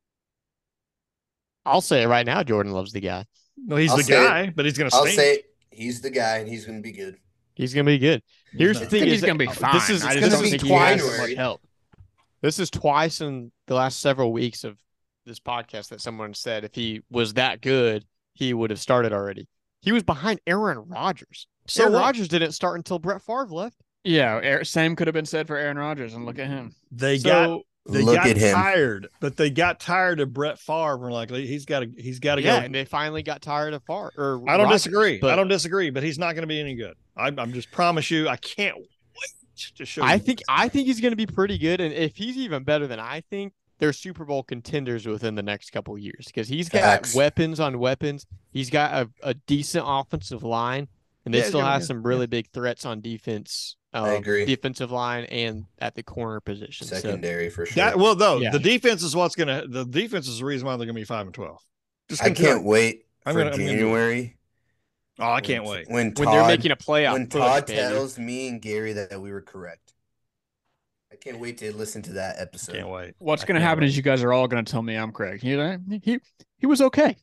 I'll say it right now. Jordan Love's the guy. No, he's I'll the say guy, it. but he's going to I'll stink. say it. He's the guy, and he's going to be good. He's gonna be good. Here's not. the I thing: think is he's that- going to be fine. This is I it's just gonna don't be think he has twice. much help. This is twice in the last several weeks of this podcast that someone said if he was that good, he would have started already. He was behind Aaron Rodgers. So Aaron what? Rodgers didn't start until Brett Favre left. Yeah, Aaron- same could have been said for Aaron Rodgers, and look at him. They So got they Look got at him. tired, but they got tired of Brett Favre. We're like, he's got to he's got to yeah, go. and they finally got tired of Favre. Or I don't Rodgers, disagree. but I don't disagree, but he's not going to be any good. I, I'm just promise you, I can't wait to show I you. think I think he's going to be pretty good, and if he's even better than I think, they're Super Bowl contenders within the next couple of years because he's got Facts. weapons on weapons. He's got a, a decent offensive line, and they Yeah, still yeah, have yeah, some really big threats on defense. Uh, I agree. Defensive line and at the corner position. So, Secondary for sure. that. Well, no, Yeah. the defense is what's going to. The defense is the reason why they're going to be five and twelve. Just I gonna tell can't you. wait I'm for gonna- I'm gonna do it. January. Oh, I can't wait. When Todd, when they're making a playoff when push, Todd baby. tells me and Gary that we were correct. I can't wait to listen to that episode. Can't wait. What's I going to can't happen wait. is you guys are all going to tell me I'm correct. You know, he he was okay.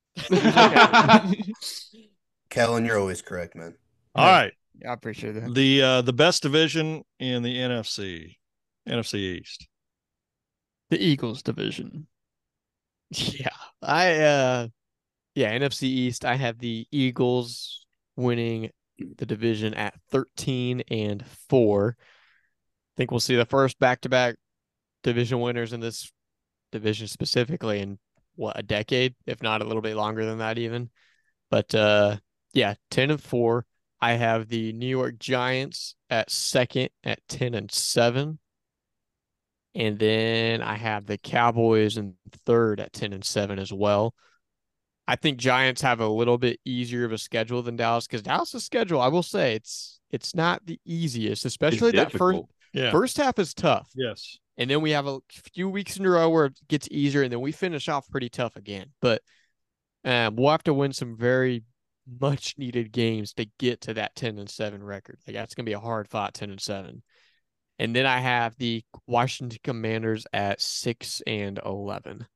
Kellen, you're always correct, man. All right. I appreciate that. The uh the best division in the N F C, N F C East. The Eagles division. Yeah, I uh, yeah, N F C East. I have the Eagles winning the division at thirteen and four. I think we'll see the first back-to-back division winners in this division specifically in what, a decade, if not a little bit longer than that even. But uh, yeah, ten and four. I have the New York Giants at second at ten and seven. And then I have the Cowboys in third at ten and seven as well. I think Giants have a little bit easier of a schedule than Dallas because Dallas' schedule, I will say, it's it's not the easiest, especially that first difficult. Yeah. first half is tough. Yes. And then we have a few weeks in a row where it gets easier, and then we finish off pretty tough again. But um, we'll have to win some very much needed games to get to that ten and seven record. Like that's gonna be a hard fought ten and seven. And then I have the Washington Commanders at six and eleven.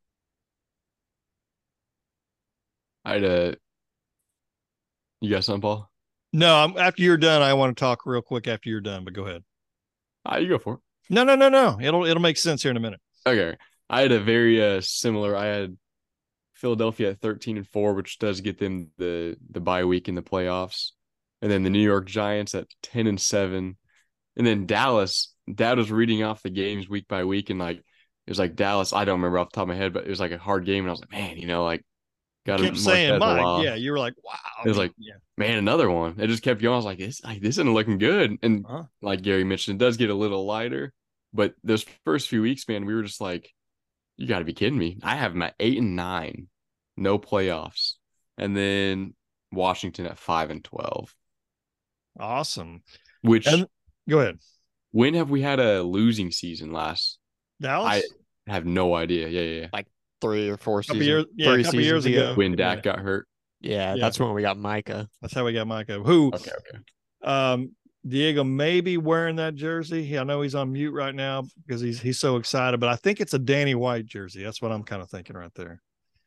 I'd uh, you got something, Paul? No, I'm, after you're done, I want to talk real quick after you're done, but go ahead. Ah, you go for it. No, no, no, no. It'll it'll make sense here in a minute. Okay. I had a very uh similar. I had Philadelphia at thirteen and four, which does get them the the bye week in the playoffs, and then the New York Giants at ten and seven, and then Dallas. Dad was reading off the games week by week, and like it was like Dallas. I don't remember off the top of my head, but it was like a hard game, and I was like, man, you know, like got to Kept saying mine. Yeah, you were like, wow. It was like, yeah. man, another one. It just kept going. I was like, this like this isn't looking good. And Huh? like Gary mentioned, it does get a little lighter. But those first few weeks, man, we were just like, you got to be kidding me. I have them at eight and nine, no playoffs. And then Washington at five and twelve. Awesome. Which, And go ahead. when have we had a losing season last? Dallas? I have no idea. Yeah, yeah, yeah. Three or four couple seasons. years, yeah, three a couple seasons years ago. When Dak Yeah. got hurt. Yeah, Yeah. that's when we got Micah. That's how we got Micah. Who Okay, okay. um Diego may be wearing that jersey. He, I know he's on mute right now because he's he's so excited, but I think it's a Danny White jersey. That's what I'm kind of thinking right there.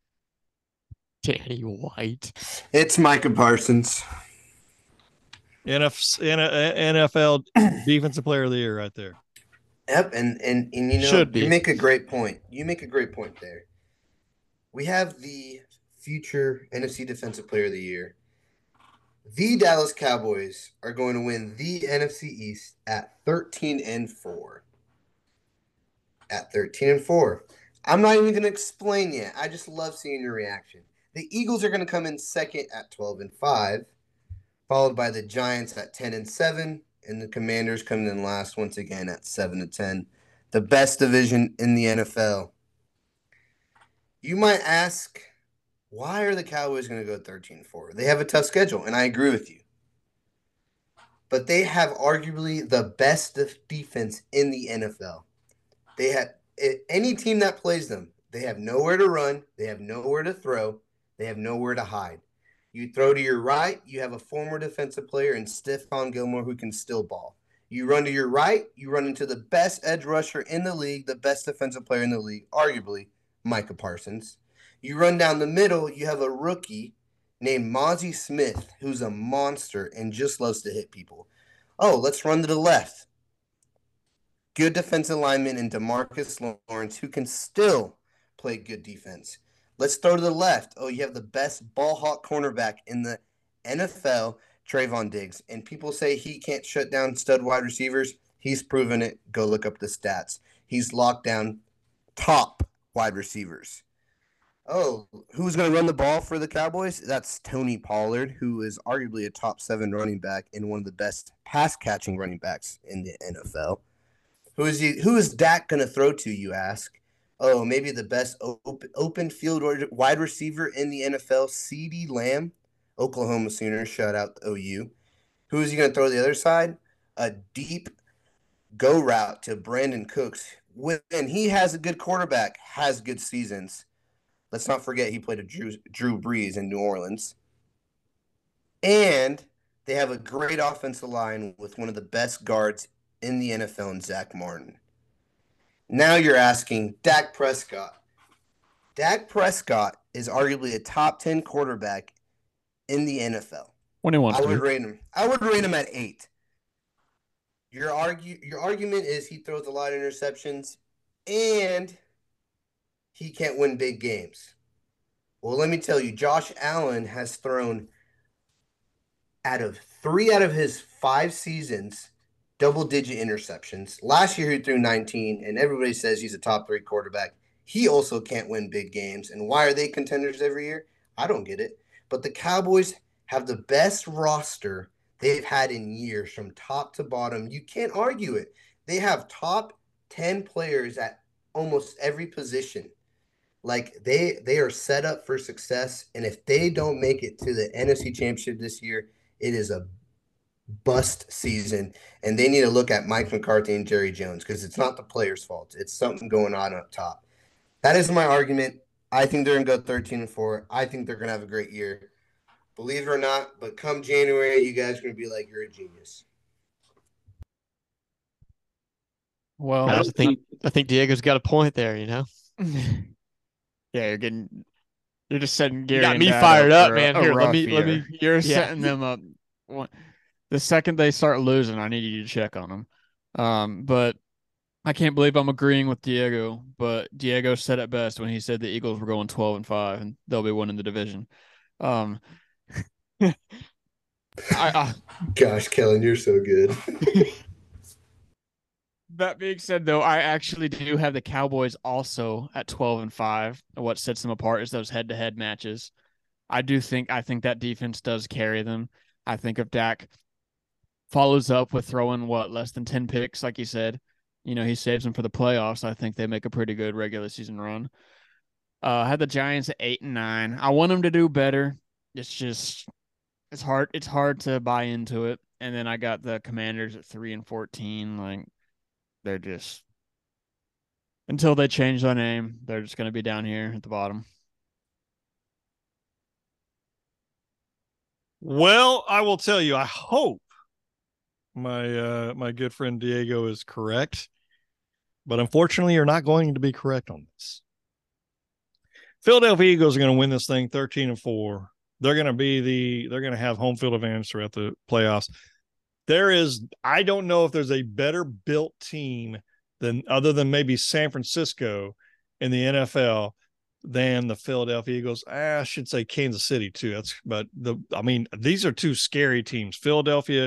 Danny White. It's Micah Parsons. N F, N F L Defensive Player of the Year right there. Yep, and and and you know, Should be. you make a great point. You make a great point there. We have the future N F C Defensive Player of the Year. The Dallas Cowboys are going to win the N F C East at thirteen and four. At thirteen and four. I'm not even going to explain yet. I just love seeing your reaction. The Eagles are going to come in second at twelve and five, followed by the Giants at ten and seven, and the Commanders coming in last once again at seven and ten. The best division in the N F L. You might ask, why are the Cowboys going to go thirteen and four? They have a tough schedule, and I agree with you. But they have arguably the best defense in the N F L. They have any team that plays them, they have nowhere to run, they have nowhere to throw, they have nowhere to hide. You throw to your right, you have a former defensive player in Stephon Gilmore who can still ball. You run to your right, you run into the best edge rusher in the league, the best defensive player in the league, arguably Micah Parsons. You run down the middle, you have a rookie named Mozzie Smith who's a monster and just loves to hit people. Oh, let's run to the left. Good defensive lineman in DeMarcus Lawrence who can still play good defense. Let's throw to the left. Oh, you have the best ball hawk cornerback in the N F L, Trayvon Diggs. And people say he can't shut down stud wide receivers. He's proven it. Go look up the stats. He's locked down top wide receivers. Oh, who's going to run the ball for the Cowboys? That's Tony Pollard, who is arguably a top seven running back and one of the best pass-catching running backs in the N F L. Who is he? Who is Dak going to throw to, you ask? Oh, maybe the best open, open field wide receiver in the N F L, CeeDee Lamb, Oklahoma Sooners, shout out O U. Who is he going to throw to the other side? A deep go route to Brandon Cooks. When he has a good quarterback, has good seasons. Let's not forget he played a Drew, Drew Brees in New Orleans. And they have a great offensive line with one of the best guards in the N F L in Zach Martin. Now you're asking Dak Prescott. Dak Prescott is arguably a top ten quarterback in the N F L. When he wants I to would be. rate him. I would rate him at eight. Your argue your argument is he throws a lot of interceptions and he can't win big games. Well, let me tell you, Josh Allen has thrown out of three out of his five seasons double-digit interceptions. Last year he threw nineteen, and everybody says he's a top three quarterback. He also can't win big games. And why are they contenders every year? I don't get it. But the Cowboys have the best roster they've had in years from top to bottom. You can't argue it. They have top ten players at almost every position. Like, they they are set up for success. And if they don't make it to the N F C Championship this year, it is a bust season, and they need to look at Mike McCarthy and Jerry Jones because it's not the players' fault. It's something going on up top. That is my argument. I think they're going to go thirteen and four. I think they're going to have a great year. Believe it or not, but come January, you guys are going to be like, you're a genius. Well, I I don't think think I think Diego's got a point there. You know, yeah, you're getting you're just setting Gary got and me Dad fired up up, for a, man. a Here, let rough me- let year. me- You're yeah. setting them up. One- The second they start losing, I need you to check on them. Um, but I can't believe I'm agreeing with Diego. But Diego said it best when he said the Eagles were going twelve and five and they'll be winning the division. Um, I, I Gosh, Kellen, you're so good. That being said, though, I actually do have the Cowboys also at twelve and five. What sets them apart is those head-to-head matches. I do think I think that defense does carry them. I think if Dak follows up with throwing what less than ten picks, like you said, you know, he saves them for the playoffs. I think they make a pretty good regular season run. Uh, I had the Giants at eight and nine. I want them to do better. It's just it's hard. It's hard to buy into it. And then I got the Commanders at three and fourteen. Like they're just until they change their name, they're just going to be down here at the bottom. Well, I will tell you, I hope my uh my good friend Diego is correct, but unfortunately you're not going to be correct on this. Philadelphia Eagles are going to win this thing thirteen and four. They're going to be the they're going to have home field advantage throughout the playoffs. There is I don't know if there's a better built team than other than maybe San Francisco in the N F L than the Philadelphia Eagles. I should say Kansas City too. That's but the I mean these are two scary teams. Philadelphia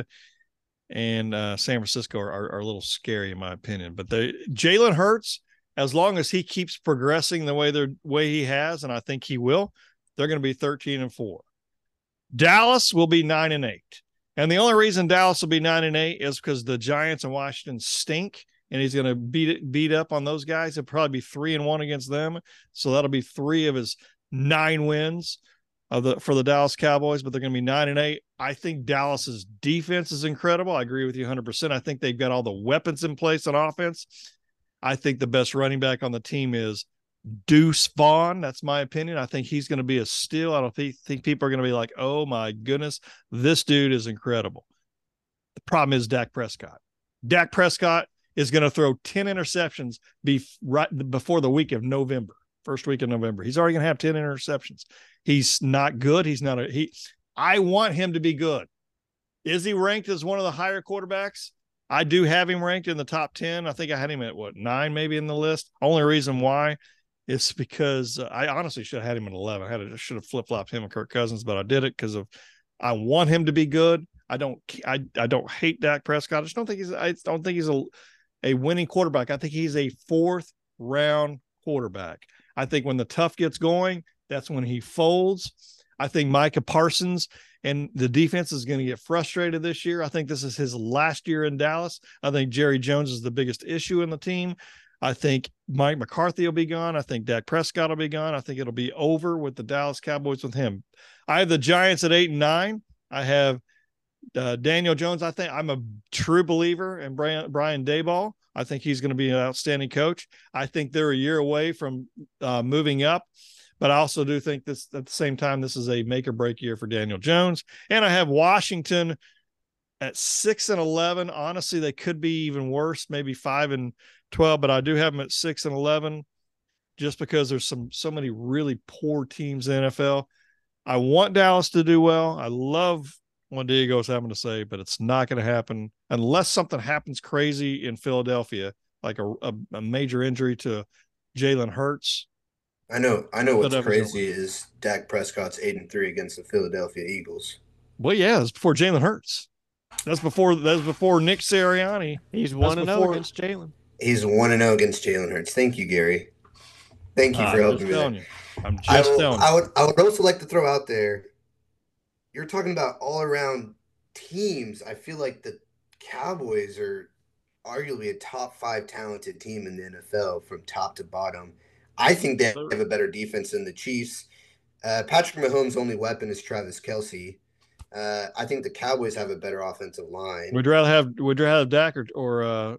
and uh, San Francisco are, are, are a little scary in my opinion. But they Jalen Hurts, as long as he keeps progressing the way they're way he has, and I think he will, they're going to be thirteen and four. Dallas will be nine and eight. And the only reason Dallas will be nine and eight is because the Giants and Washington stink, and he's going to beat it, beat up on those guys. He'll probably be three and one against them. So that'll be three of his nine wins of the for the Dallas Cowboys, but they're going to be nine and eight. I think Dallas's defense is incredible. I agree with you one hundred percent. I think they've got all the weapons in place on offense. I think the best running back on the team is Deuce Vaughn. That's my opinion. I think he's going to be a steal. I don't think, think people are going to be like, oh my goodness, this dude is incredible. The problem is Dak Prescott. Dak Prescott is going to throw ten interceptions be right before the week of November, first week of November. He's already going to have ten interceptions. He's not good. He's not a he. I want him to be good. Is he ranked as one of the higher quarterbacks? I do have him ranked in the top ten. I think I had him at what, nine maybe in the list. Only reason why is because uh, I honestly should have had him at eleven. I had to, should have flip-flopped him and Kirk Cousins, but I did it because of I want him to be good. I don't I, I don't hate Dak Prescott. I just don't think he's I don't think he's a a winning quarterback. I think he's a fourth round quarterback. I think when the tough gets going, that's when he folds. I think Micah Parsons and the defense is going to get frustrated this year. I think this is his last year in Dallas. I think Jerry Jones is the biggest issue in the team. I think Mike McCarthy will be gone. I think Dak Prescott will be gone. I think it'll be over with the Dallas Cowboys with him. I have the Giants at eight and nine. I have uh, Daniel Jones. I think I'm a true believer in Brian, Brian Daboll. I think he's going to be an outstanding coach. I think they're a year away from uh, moving up. But I also do think this at the same time, this is a make or break year for Daniel Jones. And I have Washington at six and eleven. Honestly, they could be even worse, maybe five and twelve, but I do have them at six and eleven just because there's some so many really poor teams in the N F L. I want Dallas to do well. I love what Diego's having to say, but it's not going to happen unless something happens crazy in Philadelphia, like a, a, a major injury to Jalen Hurts. I know. I know what's Philadelphia's crazy is Dak Prescott's eight and three against the Philadelphia Eagles. Well, yeah, it's before Jalen Hurts. That's before that's before Nick Sirianni. He's one and zero before- against Jalen. He's one and zero against Jalen Hurts. Thank you, Gary. Thank you Ah, for I'm helping just me there. telling you. I'm just I, will, telling I you. would I would also like to throw out there, you're talking about all around teams. I feel like the Cowboys are arguably a top five talented team in the N F L from top to bottom. I think they have a better defense than the Chiefs. Uh, Patrick Mahomes' only weapon is Travis Kelce. Uh, I think the Cowboys have a better offensive line. Would you rather have would you rather have Dak or or, uh,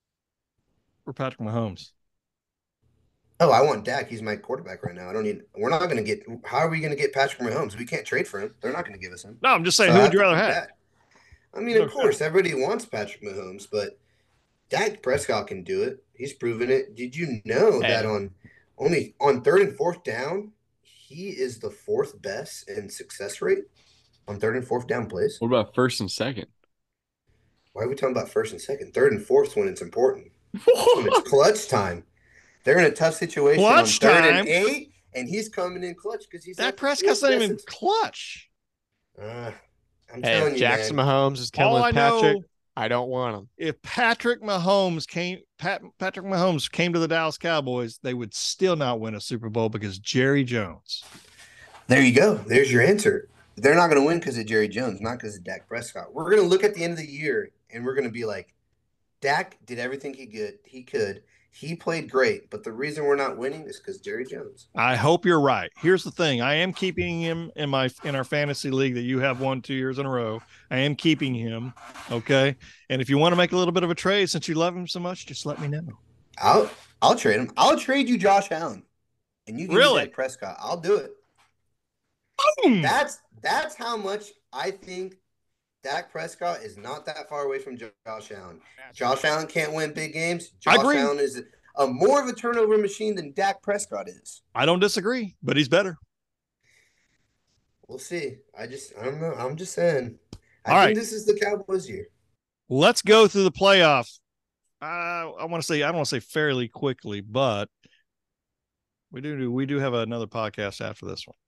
or Patrick Mahomes? Oh, I want Dak. He's my quarterback right now. I don't need. We're not going to get. How are we going to get Patrick Mahomes? We can't trade for him. They're not going to give us him. No, I'm just saying, So who I would you to rather keep have? Dak. I mean, of Okay. course, everybody wants Patrick Mahomes, but Dak Prescott can do it. He's proven it. Did you know Hey. that on only on third and fourth down, he is the fourth best in success rate on third and fourth down plays? What about first and second? Why are we talking about first and second? Third and fourth when it's important. That's when it's clutch time. They're in a tough situation Clutch on third time? and eight, and he's coming in clutch because he's Dak like the Prescott's fourth not best even in- clutch. Uh, I'm Hey, telling if you, Jackson man. Mahomes is All killing I Patrick, know, I don't want him. if Patrick Mahomes came, Pat, Patrick Mahomes came to the Dallas Cowboys, they would still not win a Super Bowl because Jerry Jones. There you go. There's your answer. They're not going to win because of Jerry Jones, not because of Dak Prescott. We're going to look at the end of the year, and we're going to be like, Dak did everything he could. He could. He played great, but the reason we're not winning is because Jerry Jones. I hope you're right. Here's the thing: I am keeping him in my in our fantasy league that you have won two years in a row. I am keeping him. Okay, and if you want to make a little bit of a trade, since you love him so much, just let me know. I'll I'll trade him. I'll trade you Josh Allen, and you give Really? me Dak Prescott. I'll do it. Boom! That's that's how much I think Dak Prescott is not that far away from Josh Allen. Josh Allen can't win big games. I Josh agree. Allen is a more of a turnover machine than Dak Prescott is. I don't disagree, but he's better. We'll see. I just I don't know. I'm just saying. I All think right. this is the Cowboys' year. Let's go through the playoffs. Uh, I want to say I don't want to say fairly quickly, but we do we do have another podcast after this one.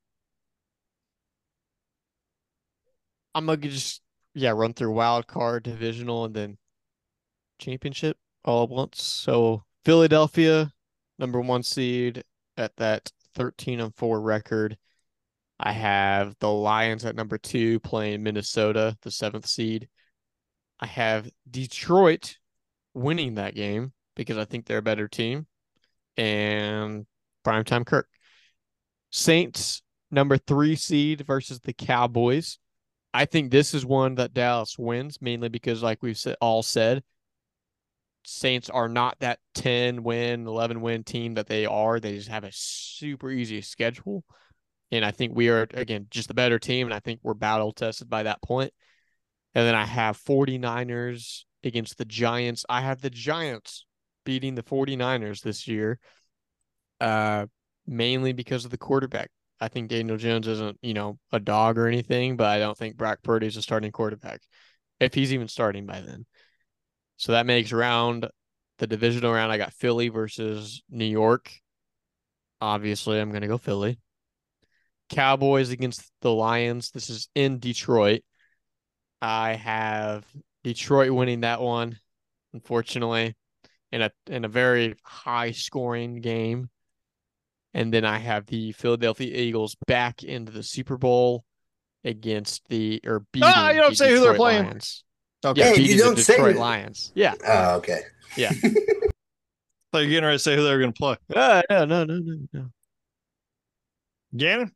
I'm gonna just yeah run through wild card, divisional, and then championship all at once. So Philadelphia, number one seed at that thirteen and four record. I have the Lions at number two playing Minnesota, the seventh seed. I have Detroit winning that game because I think they're a better team, and primetime Kirk. Saints, number three seed versus the Cowboys. I think this is one that Dallas wins, mainly because, like we've all said, Saints are not that ten win, eleven win team that they are. They just have a super easy schedule. And I think we are, again, just the better team. And I think we're battle tested by that point. And then I have 49ers against the Giants. I have the Giants beating the 49ers this year, uh, mainly because of the quarterback. I think Daniel Jones isn't, you know, a dog or anything, but I don't think Brock Purdy is a starting quarterback, if he's even starting by then. So that makes round the divisional round. I got Philly versus New York. Obviously, I'm going to go Philly. Cowboys against the Lions. This is in Detroit. I have Detroit winning that one, unfortunately, in a in a very high scoring game. And then I have the Philadelphia Eagles back into the Super Bowl against the or beating Ah, you don't the say who they're Detroit playing. Lions. Okay. Yeah, Hey, you beating don't the say Detroit who- Lions. Yeah. Oh, okay. Yeah. So you're getting ready to say who they were going to play. Uh, no, no, no, no, no. Gannon?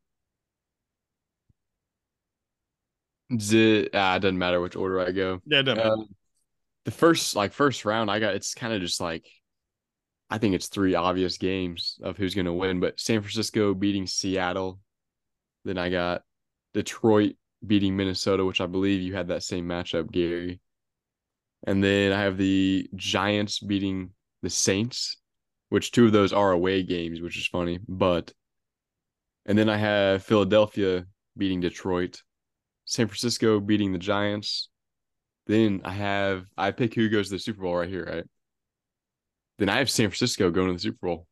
Z- ah, it doesn't matter which order I go. Yeah, it doesn't matter. Uh, the first like first round, I got it's kind of just like I think it's three obvious games of who's going to win. But San Francisco beating Seattle, then I got Detroit beating Minnesota, which I believe you had that same matchup, Gary. And then I have the Giants beating the Saints, which two of those are away games, which is funny. But and then I have Philadelphia beating Detroit, San Francisco beating the Giants. Then I have I pick who goes to the Super Bowl right here, right? Then I have San Francisco going to the Super Bowl.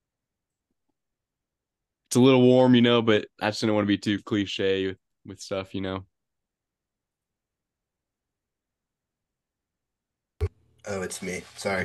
It's a little warm, you know, but I just didn't want to be too cliche with, with stuff, you know. Oh, it's me. Sorry.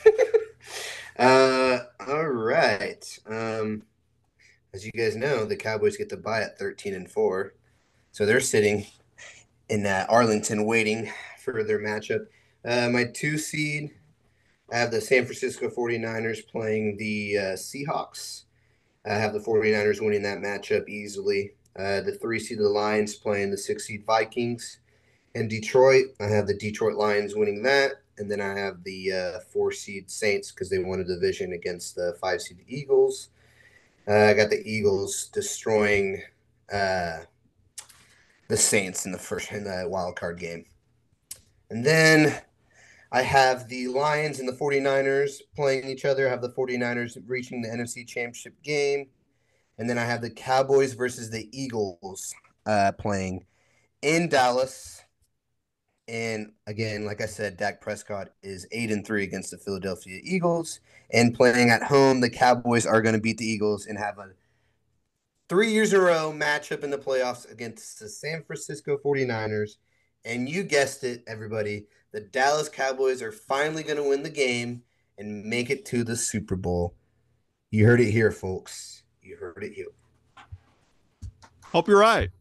uh, all right. Um, as you guys know, the Cowboys get the bye at thirteen and four, so they're sitting in uh, Arlington waiting for their matchup. Uh, my two seed, I have the San Francisco 49ers playing the uh, Seahawks. I have the 49ers winning that matchup easily. Uh, the three seed, the Lions playing the six seed Vikings. In Detroit, I have the Detroit Lions winning that. And then I have the uh, four seed Saints because they won a division against the five seed Eagles. Uh, I got the Eagles destroying uh, the Saints in the first in the wild card game. And then I have the Lions and the 49ers playing each other. I have the 49ers reaching the N F C Championship game. And then I have the Cowboys versus the Eagles uh, playing in Dallas. And again, like I said, Dak Prescott is eight and three against the Philadelphia Eagles. And playing at home, the Cowboys are going to beat the Eagles and have a three years in a row matchup in the playoffs against the San Francisco 49ers. And you guessed it, everybody. The Dallas Cowboys are finally going to win the game and make it to the Super Bowl. You heard it here, folks. You heard it here. Hope you're right.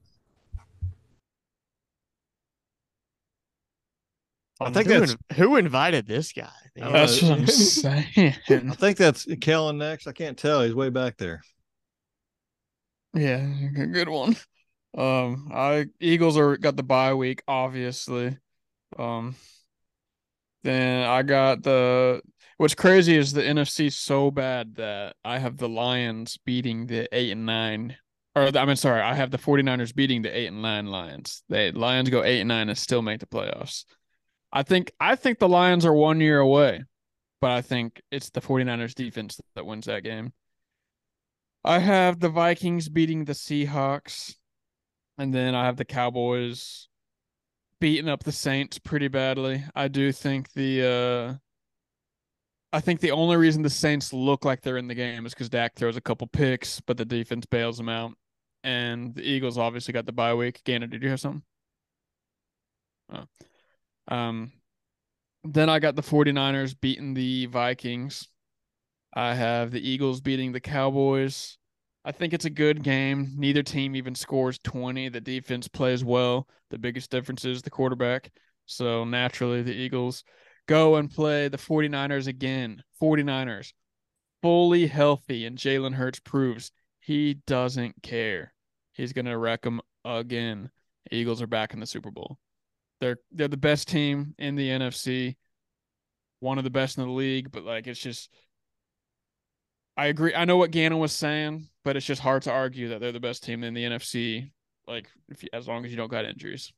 I think who, that's in- who invited this guy? Uh, That's what I'm saying. I think that's Kellen next. I can't tell. He's way back there. Yeah, good good one. Um, I Eagles are got the bye week, obviously. Um, then I got the. What's crazy is the N F C so bad that I have the Lions beating the eight and nine, or the, I mean, sorry, I have the 49ers beating the eight and nine Lions. The Lions go eight and nine and still make the playoffs. I think I think the Lions are one year away, but I think it's the 49ers defense that wins that game. I have the Vikings beating the Seahawks, and then I have the Cowboys beating up the Saints pretty badly. I do think the uh I think the only reason the Saints look like they're in the game is because Dak throws a couple picks, but the defense bails them out. And the Eagles obviously got the bye week. Gainer, did you have something? Oh. Um, then I got the 49ers beating the Vikings. I have the Eagles beating the Cowboys. I think it's a good game. Neither team even scores twenty. The defense plays well. The biggest difference is the quarterback. So naturally, the Eagles go and play the 49ers again. 49ers fully healthy, and Jalen Hurts proves he doesn't care. He's going to wreck them again. Eagles are back in the Super Bowl. They're they're the best team in the N F C, one of the best in the league, but like it's just I agree. I know what Gannon was saying, but it's just hard to argue that they're the best team in the N F C, like if you, as long as you don't got injuries.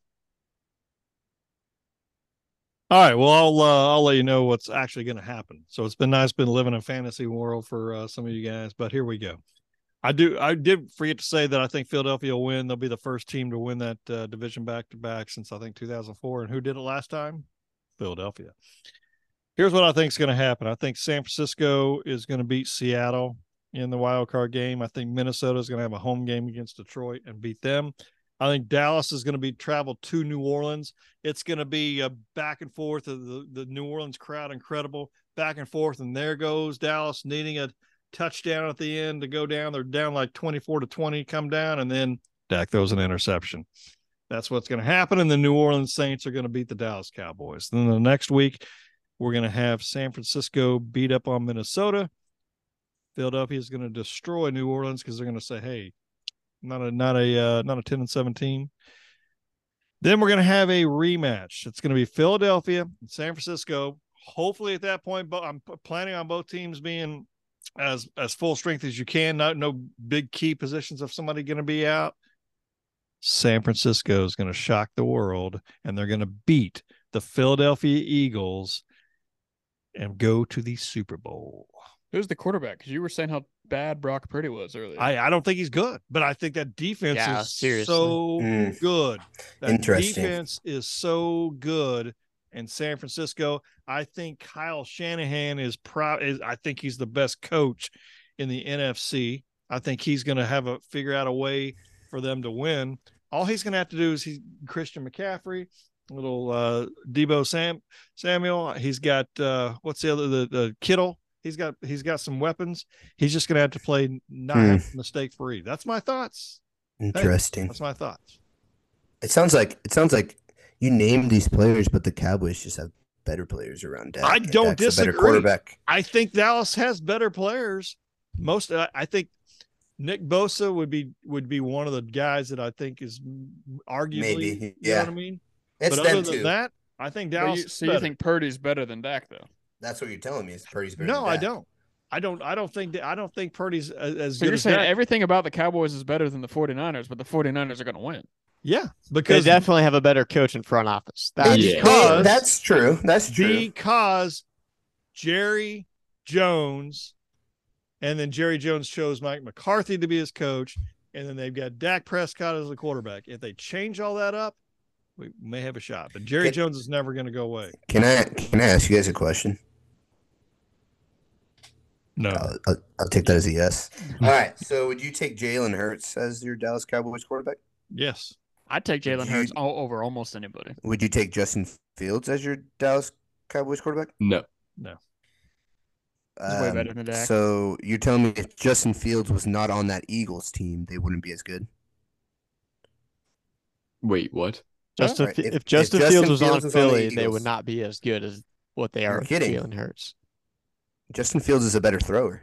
All right. Well, I'll uh, I'll let you know what's actually going to happen. So it's been nice, been living in a fantasy world for uh, some of you guys, but here we go. I do. I did forget to say that I think Philadelphia will win. They'll be the first team to win that uh, division back to back since I think two thousand four. And who did it last time? Philadelphia. Here's what I think is going to happen. I think San Francisco is going to beat Seattle in the wild card game. I think Minnesota is going to have a home game against Detroit and beat them. I think Dallas is going to be traveled to New Orleans. It's going to be a back and forth of the, the New Orleans crowd, incredible back and forth. And there goes Dallas needing a touchdown at the end to go down. They're down like twenty-four to twenty, come down, and then Dak throws an interception. That's what's going to happen. And the New Orleans Saints are going to beat the Dallas Cowboys. Then the next week, we're going to have San Francisco beat up on Minnesota. Philadelphia is going to destroy New Orleans because they're going to say, hey, not a not a uh, not a ten and seven team. Then we're going to have a rematch. It's going to be Philadelphia and San Francisco. Hopefully at that point, but I'm planning on both teams being as as full strength as you can. Not no big key positions of somebody going to be out. San Francisco is going to shock the world, and they're going to beat the Philadelphia Eagles and go to the Super Bowl. Who's the quarterback? Because you were saying how bad Brock Purdy was earlier. I, I don't think he's good, but I think that defense Yeah, is seriously. so Mm. good. That Interesting. defense is so good in San Francisco. I think Kyle Shanahan is proud. Is, I think he's the best coach in the N F C. I think he's going to have a figure out a way for them to win. All he's going to have to do is he's Christian McCaffrey, little uh, Debo Sam Samuel. He's got uh, what's the other the, the Kittle. He's got he's got some weapons. He's just going to have to play not Hmm. mistake free. That's my thoughts. Interesting. That's my thoughts. It sounds like it sounds like you named these players, but the Cowboys just have better players around Dak. I and don't Dak's a better disagree. quarterback. I think Dallas has better players. Most uh, I think Nick Bosa would be would be one of the guys that I think is arguably. Maybe, You know yeah. what I mean? It's but them other than too. that, I think But Dallas. you, is so you better. think Purdy's better than Dak, though? That's what you're telling me. Is Purdy's better No, than I Dak. don't. I don't. I don't think. I don't think Purdy's as, as So good you're as saying Dak. everything about the Cowboys is better than the 49ers, but the 49ers are going to win. Yeah, They because definitely have a better coach in front office. That's It- Yeah. it- Because- that's true. That's true. because Jerry Jones, and then Jerry Jones chose Mike McCarthy to be his coach, and then they've got Dak Prescott as the quarterback. If they change all that up, we may have a shot. But Jerry Can- Jones is never going to go away. Can I can I ask you guys a question? No. I'll, I'll, I'll take that as a yes. All right. So would you take Jalen Hurts as your Dallas Cowboys quarterback? Yes. I'd take Jalen You- Hurts all over almost anybody. Would you take Justin Fields as your Dallas Cowboys quarterback? No. He's way better than Dak. So you're telling me if Justin Fields was not on that Eagles team, they wouldn't be as good? Wait, what? Justin. Right. Fi- If- If, if Justin Justin Fields was Fields on was on the Philly, they Eagles- would not be as good as what they You're are with kidding. Jalen Hurts. Justin Fields is a better thrower.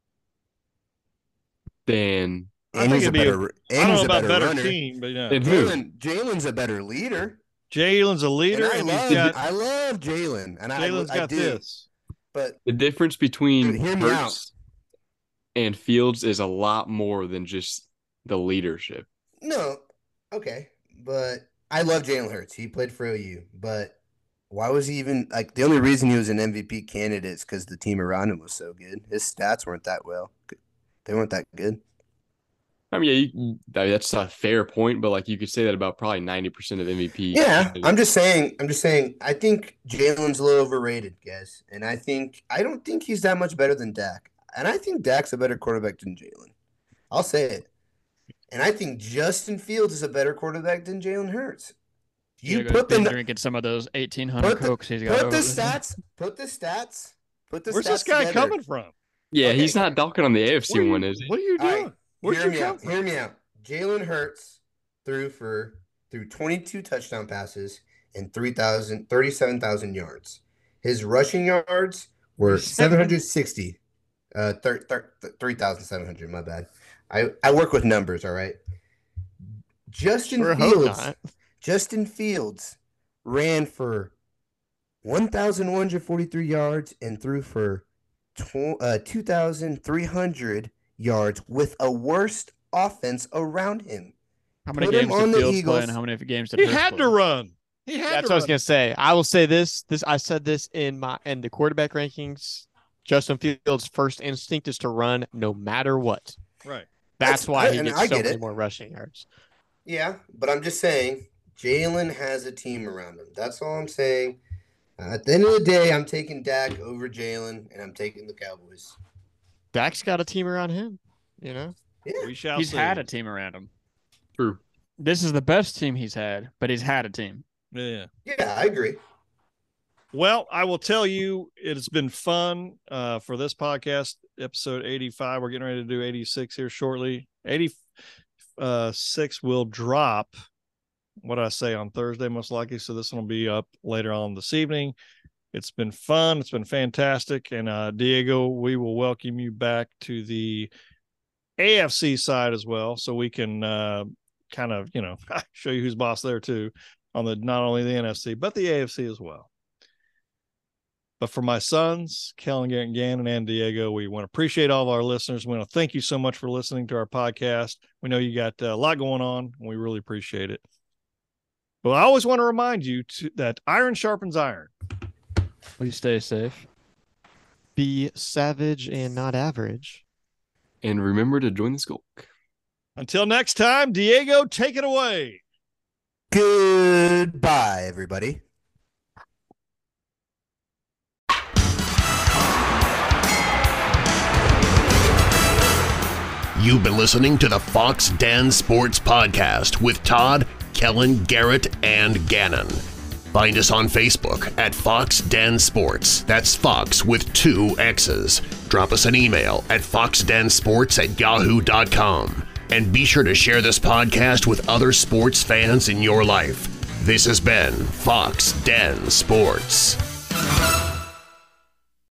Then I And think he's a it'd be a- better, I and don't know he's a about better, better runner. team, but yeah. then who? Jalen, Jalen's a better leader. Jalen's a leader, And I and love, he's got I love Jalen, and I, Jalen's I got do. this. But The difference between Dude, hear me Hurts and Fields is a lot more than just the leadership. no, okay, but I love Jalen Hurts. He played for O U, but why was he even like the only reason he was an M V P candidate is because the team around him was so good. His stats weren't that well; they weren't that good. I mean, yeah, you, I mean, that's a fair point, but like you could say that about probably ninety percent of M V P. Yeah, I'm just saying. I'm just saying. I think Jalen's a little overrated, guys, and I think I don't think he's that much better than Dak, and I think Dak's a better quarterback than Jalen. I'll say it, and I think Justin Fields is a better quarterback than Jalen Hurts. You Diego's put been the drinking some of those eighteen hundred put the, cokes he's got put over the there. stats. Put the stats. Put the Where's stats this guy together. coming from? Yeah, Okay. he's not talking on the A F C What are you, one, is he? what are you All doing? right, Where'd hear you me come out. from? Hear me out. Jalen Hurts threw for threw twenty-two touchdown passes and three thousand thirty-seven thousand yards. His rushing yards were seven hundred sixty. Uh, thir- thir- three thousand seven hundred. My bad. I, I work with numbers. All right. Justin We're hoping Fields. on it. Justin Fields ran for one thousand one hundred forty-three yards and threw for tw- uh, two thousand three hundred yards with a worse offense around him. How many Put him games on did the Fields play Eagles. and how many games did He Hurts had play? to run. He had That's to what I was run. gonna say. I will say this. This I said this in my in the quarterback rankings. Justin Fields' first instinct is to run no matter what. Right. That's That's- why he and gets I so get many it. more rushing yards. Yeah, but I'm just saying Jalen has a team around him. That's all I'm saying. Uh, at the end of the day, I'm taking Dak over Jalen, and I'm taking the Cowboys. Dak's got a team around him. You know, Yeah, We shall He's see. had a team around him. True. This is the best team he's had, but he's had a team. Yeah. yeah, I agree. Well, I will tell you, it has been fun uh, for this podcast, episode eighty-five. We're getting ready to do eighty-six here shortly. eighty-six will drop, what I say, on Thursday, most likely. So this one will be up later on this evening. It's been fun. It's been fantastic. And uh, Diego, we will welcome you back to the A F C side as well, so we can uh, kind of, you know, show you who's boss there too, on the not only the N F C, but the A F C as well. But for my sons, Kellen, Garrett, Gannon, and Diego, we want to appreciate all of our listeners. We want to thank you so much for listening to our podcast. We know you got a lot going on, and we really appreciate it. But I always want to remind you to, that iron sharpens iron. Please stay safe. be savage and not average. And remember to join the Skulk. Until next time, Diego, take it away. Goodbye, everybody. You've been listening to the Fox Den Sports Podcast with Todd, Kellen, Garrett, and Gannon. Find us on Facebook at Fox Den Sports. That's Fox with two X's. Drop us an email at foxdensports at yahoo dot com. And be sure to share this podcast with other sports fans in your life. This has been Fox Den Sports.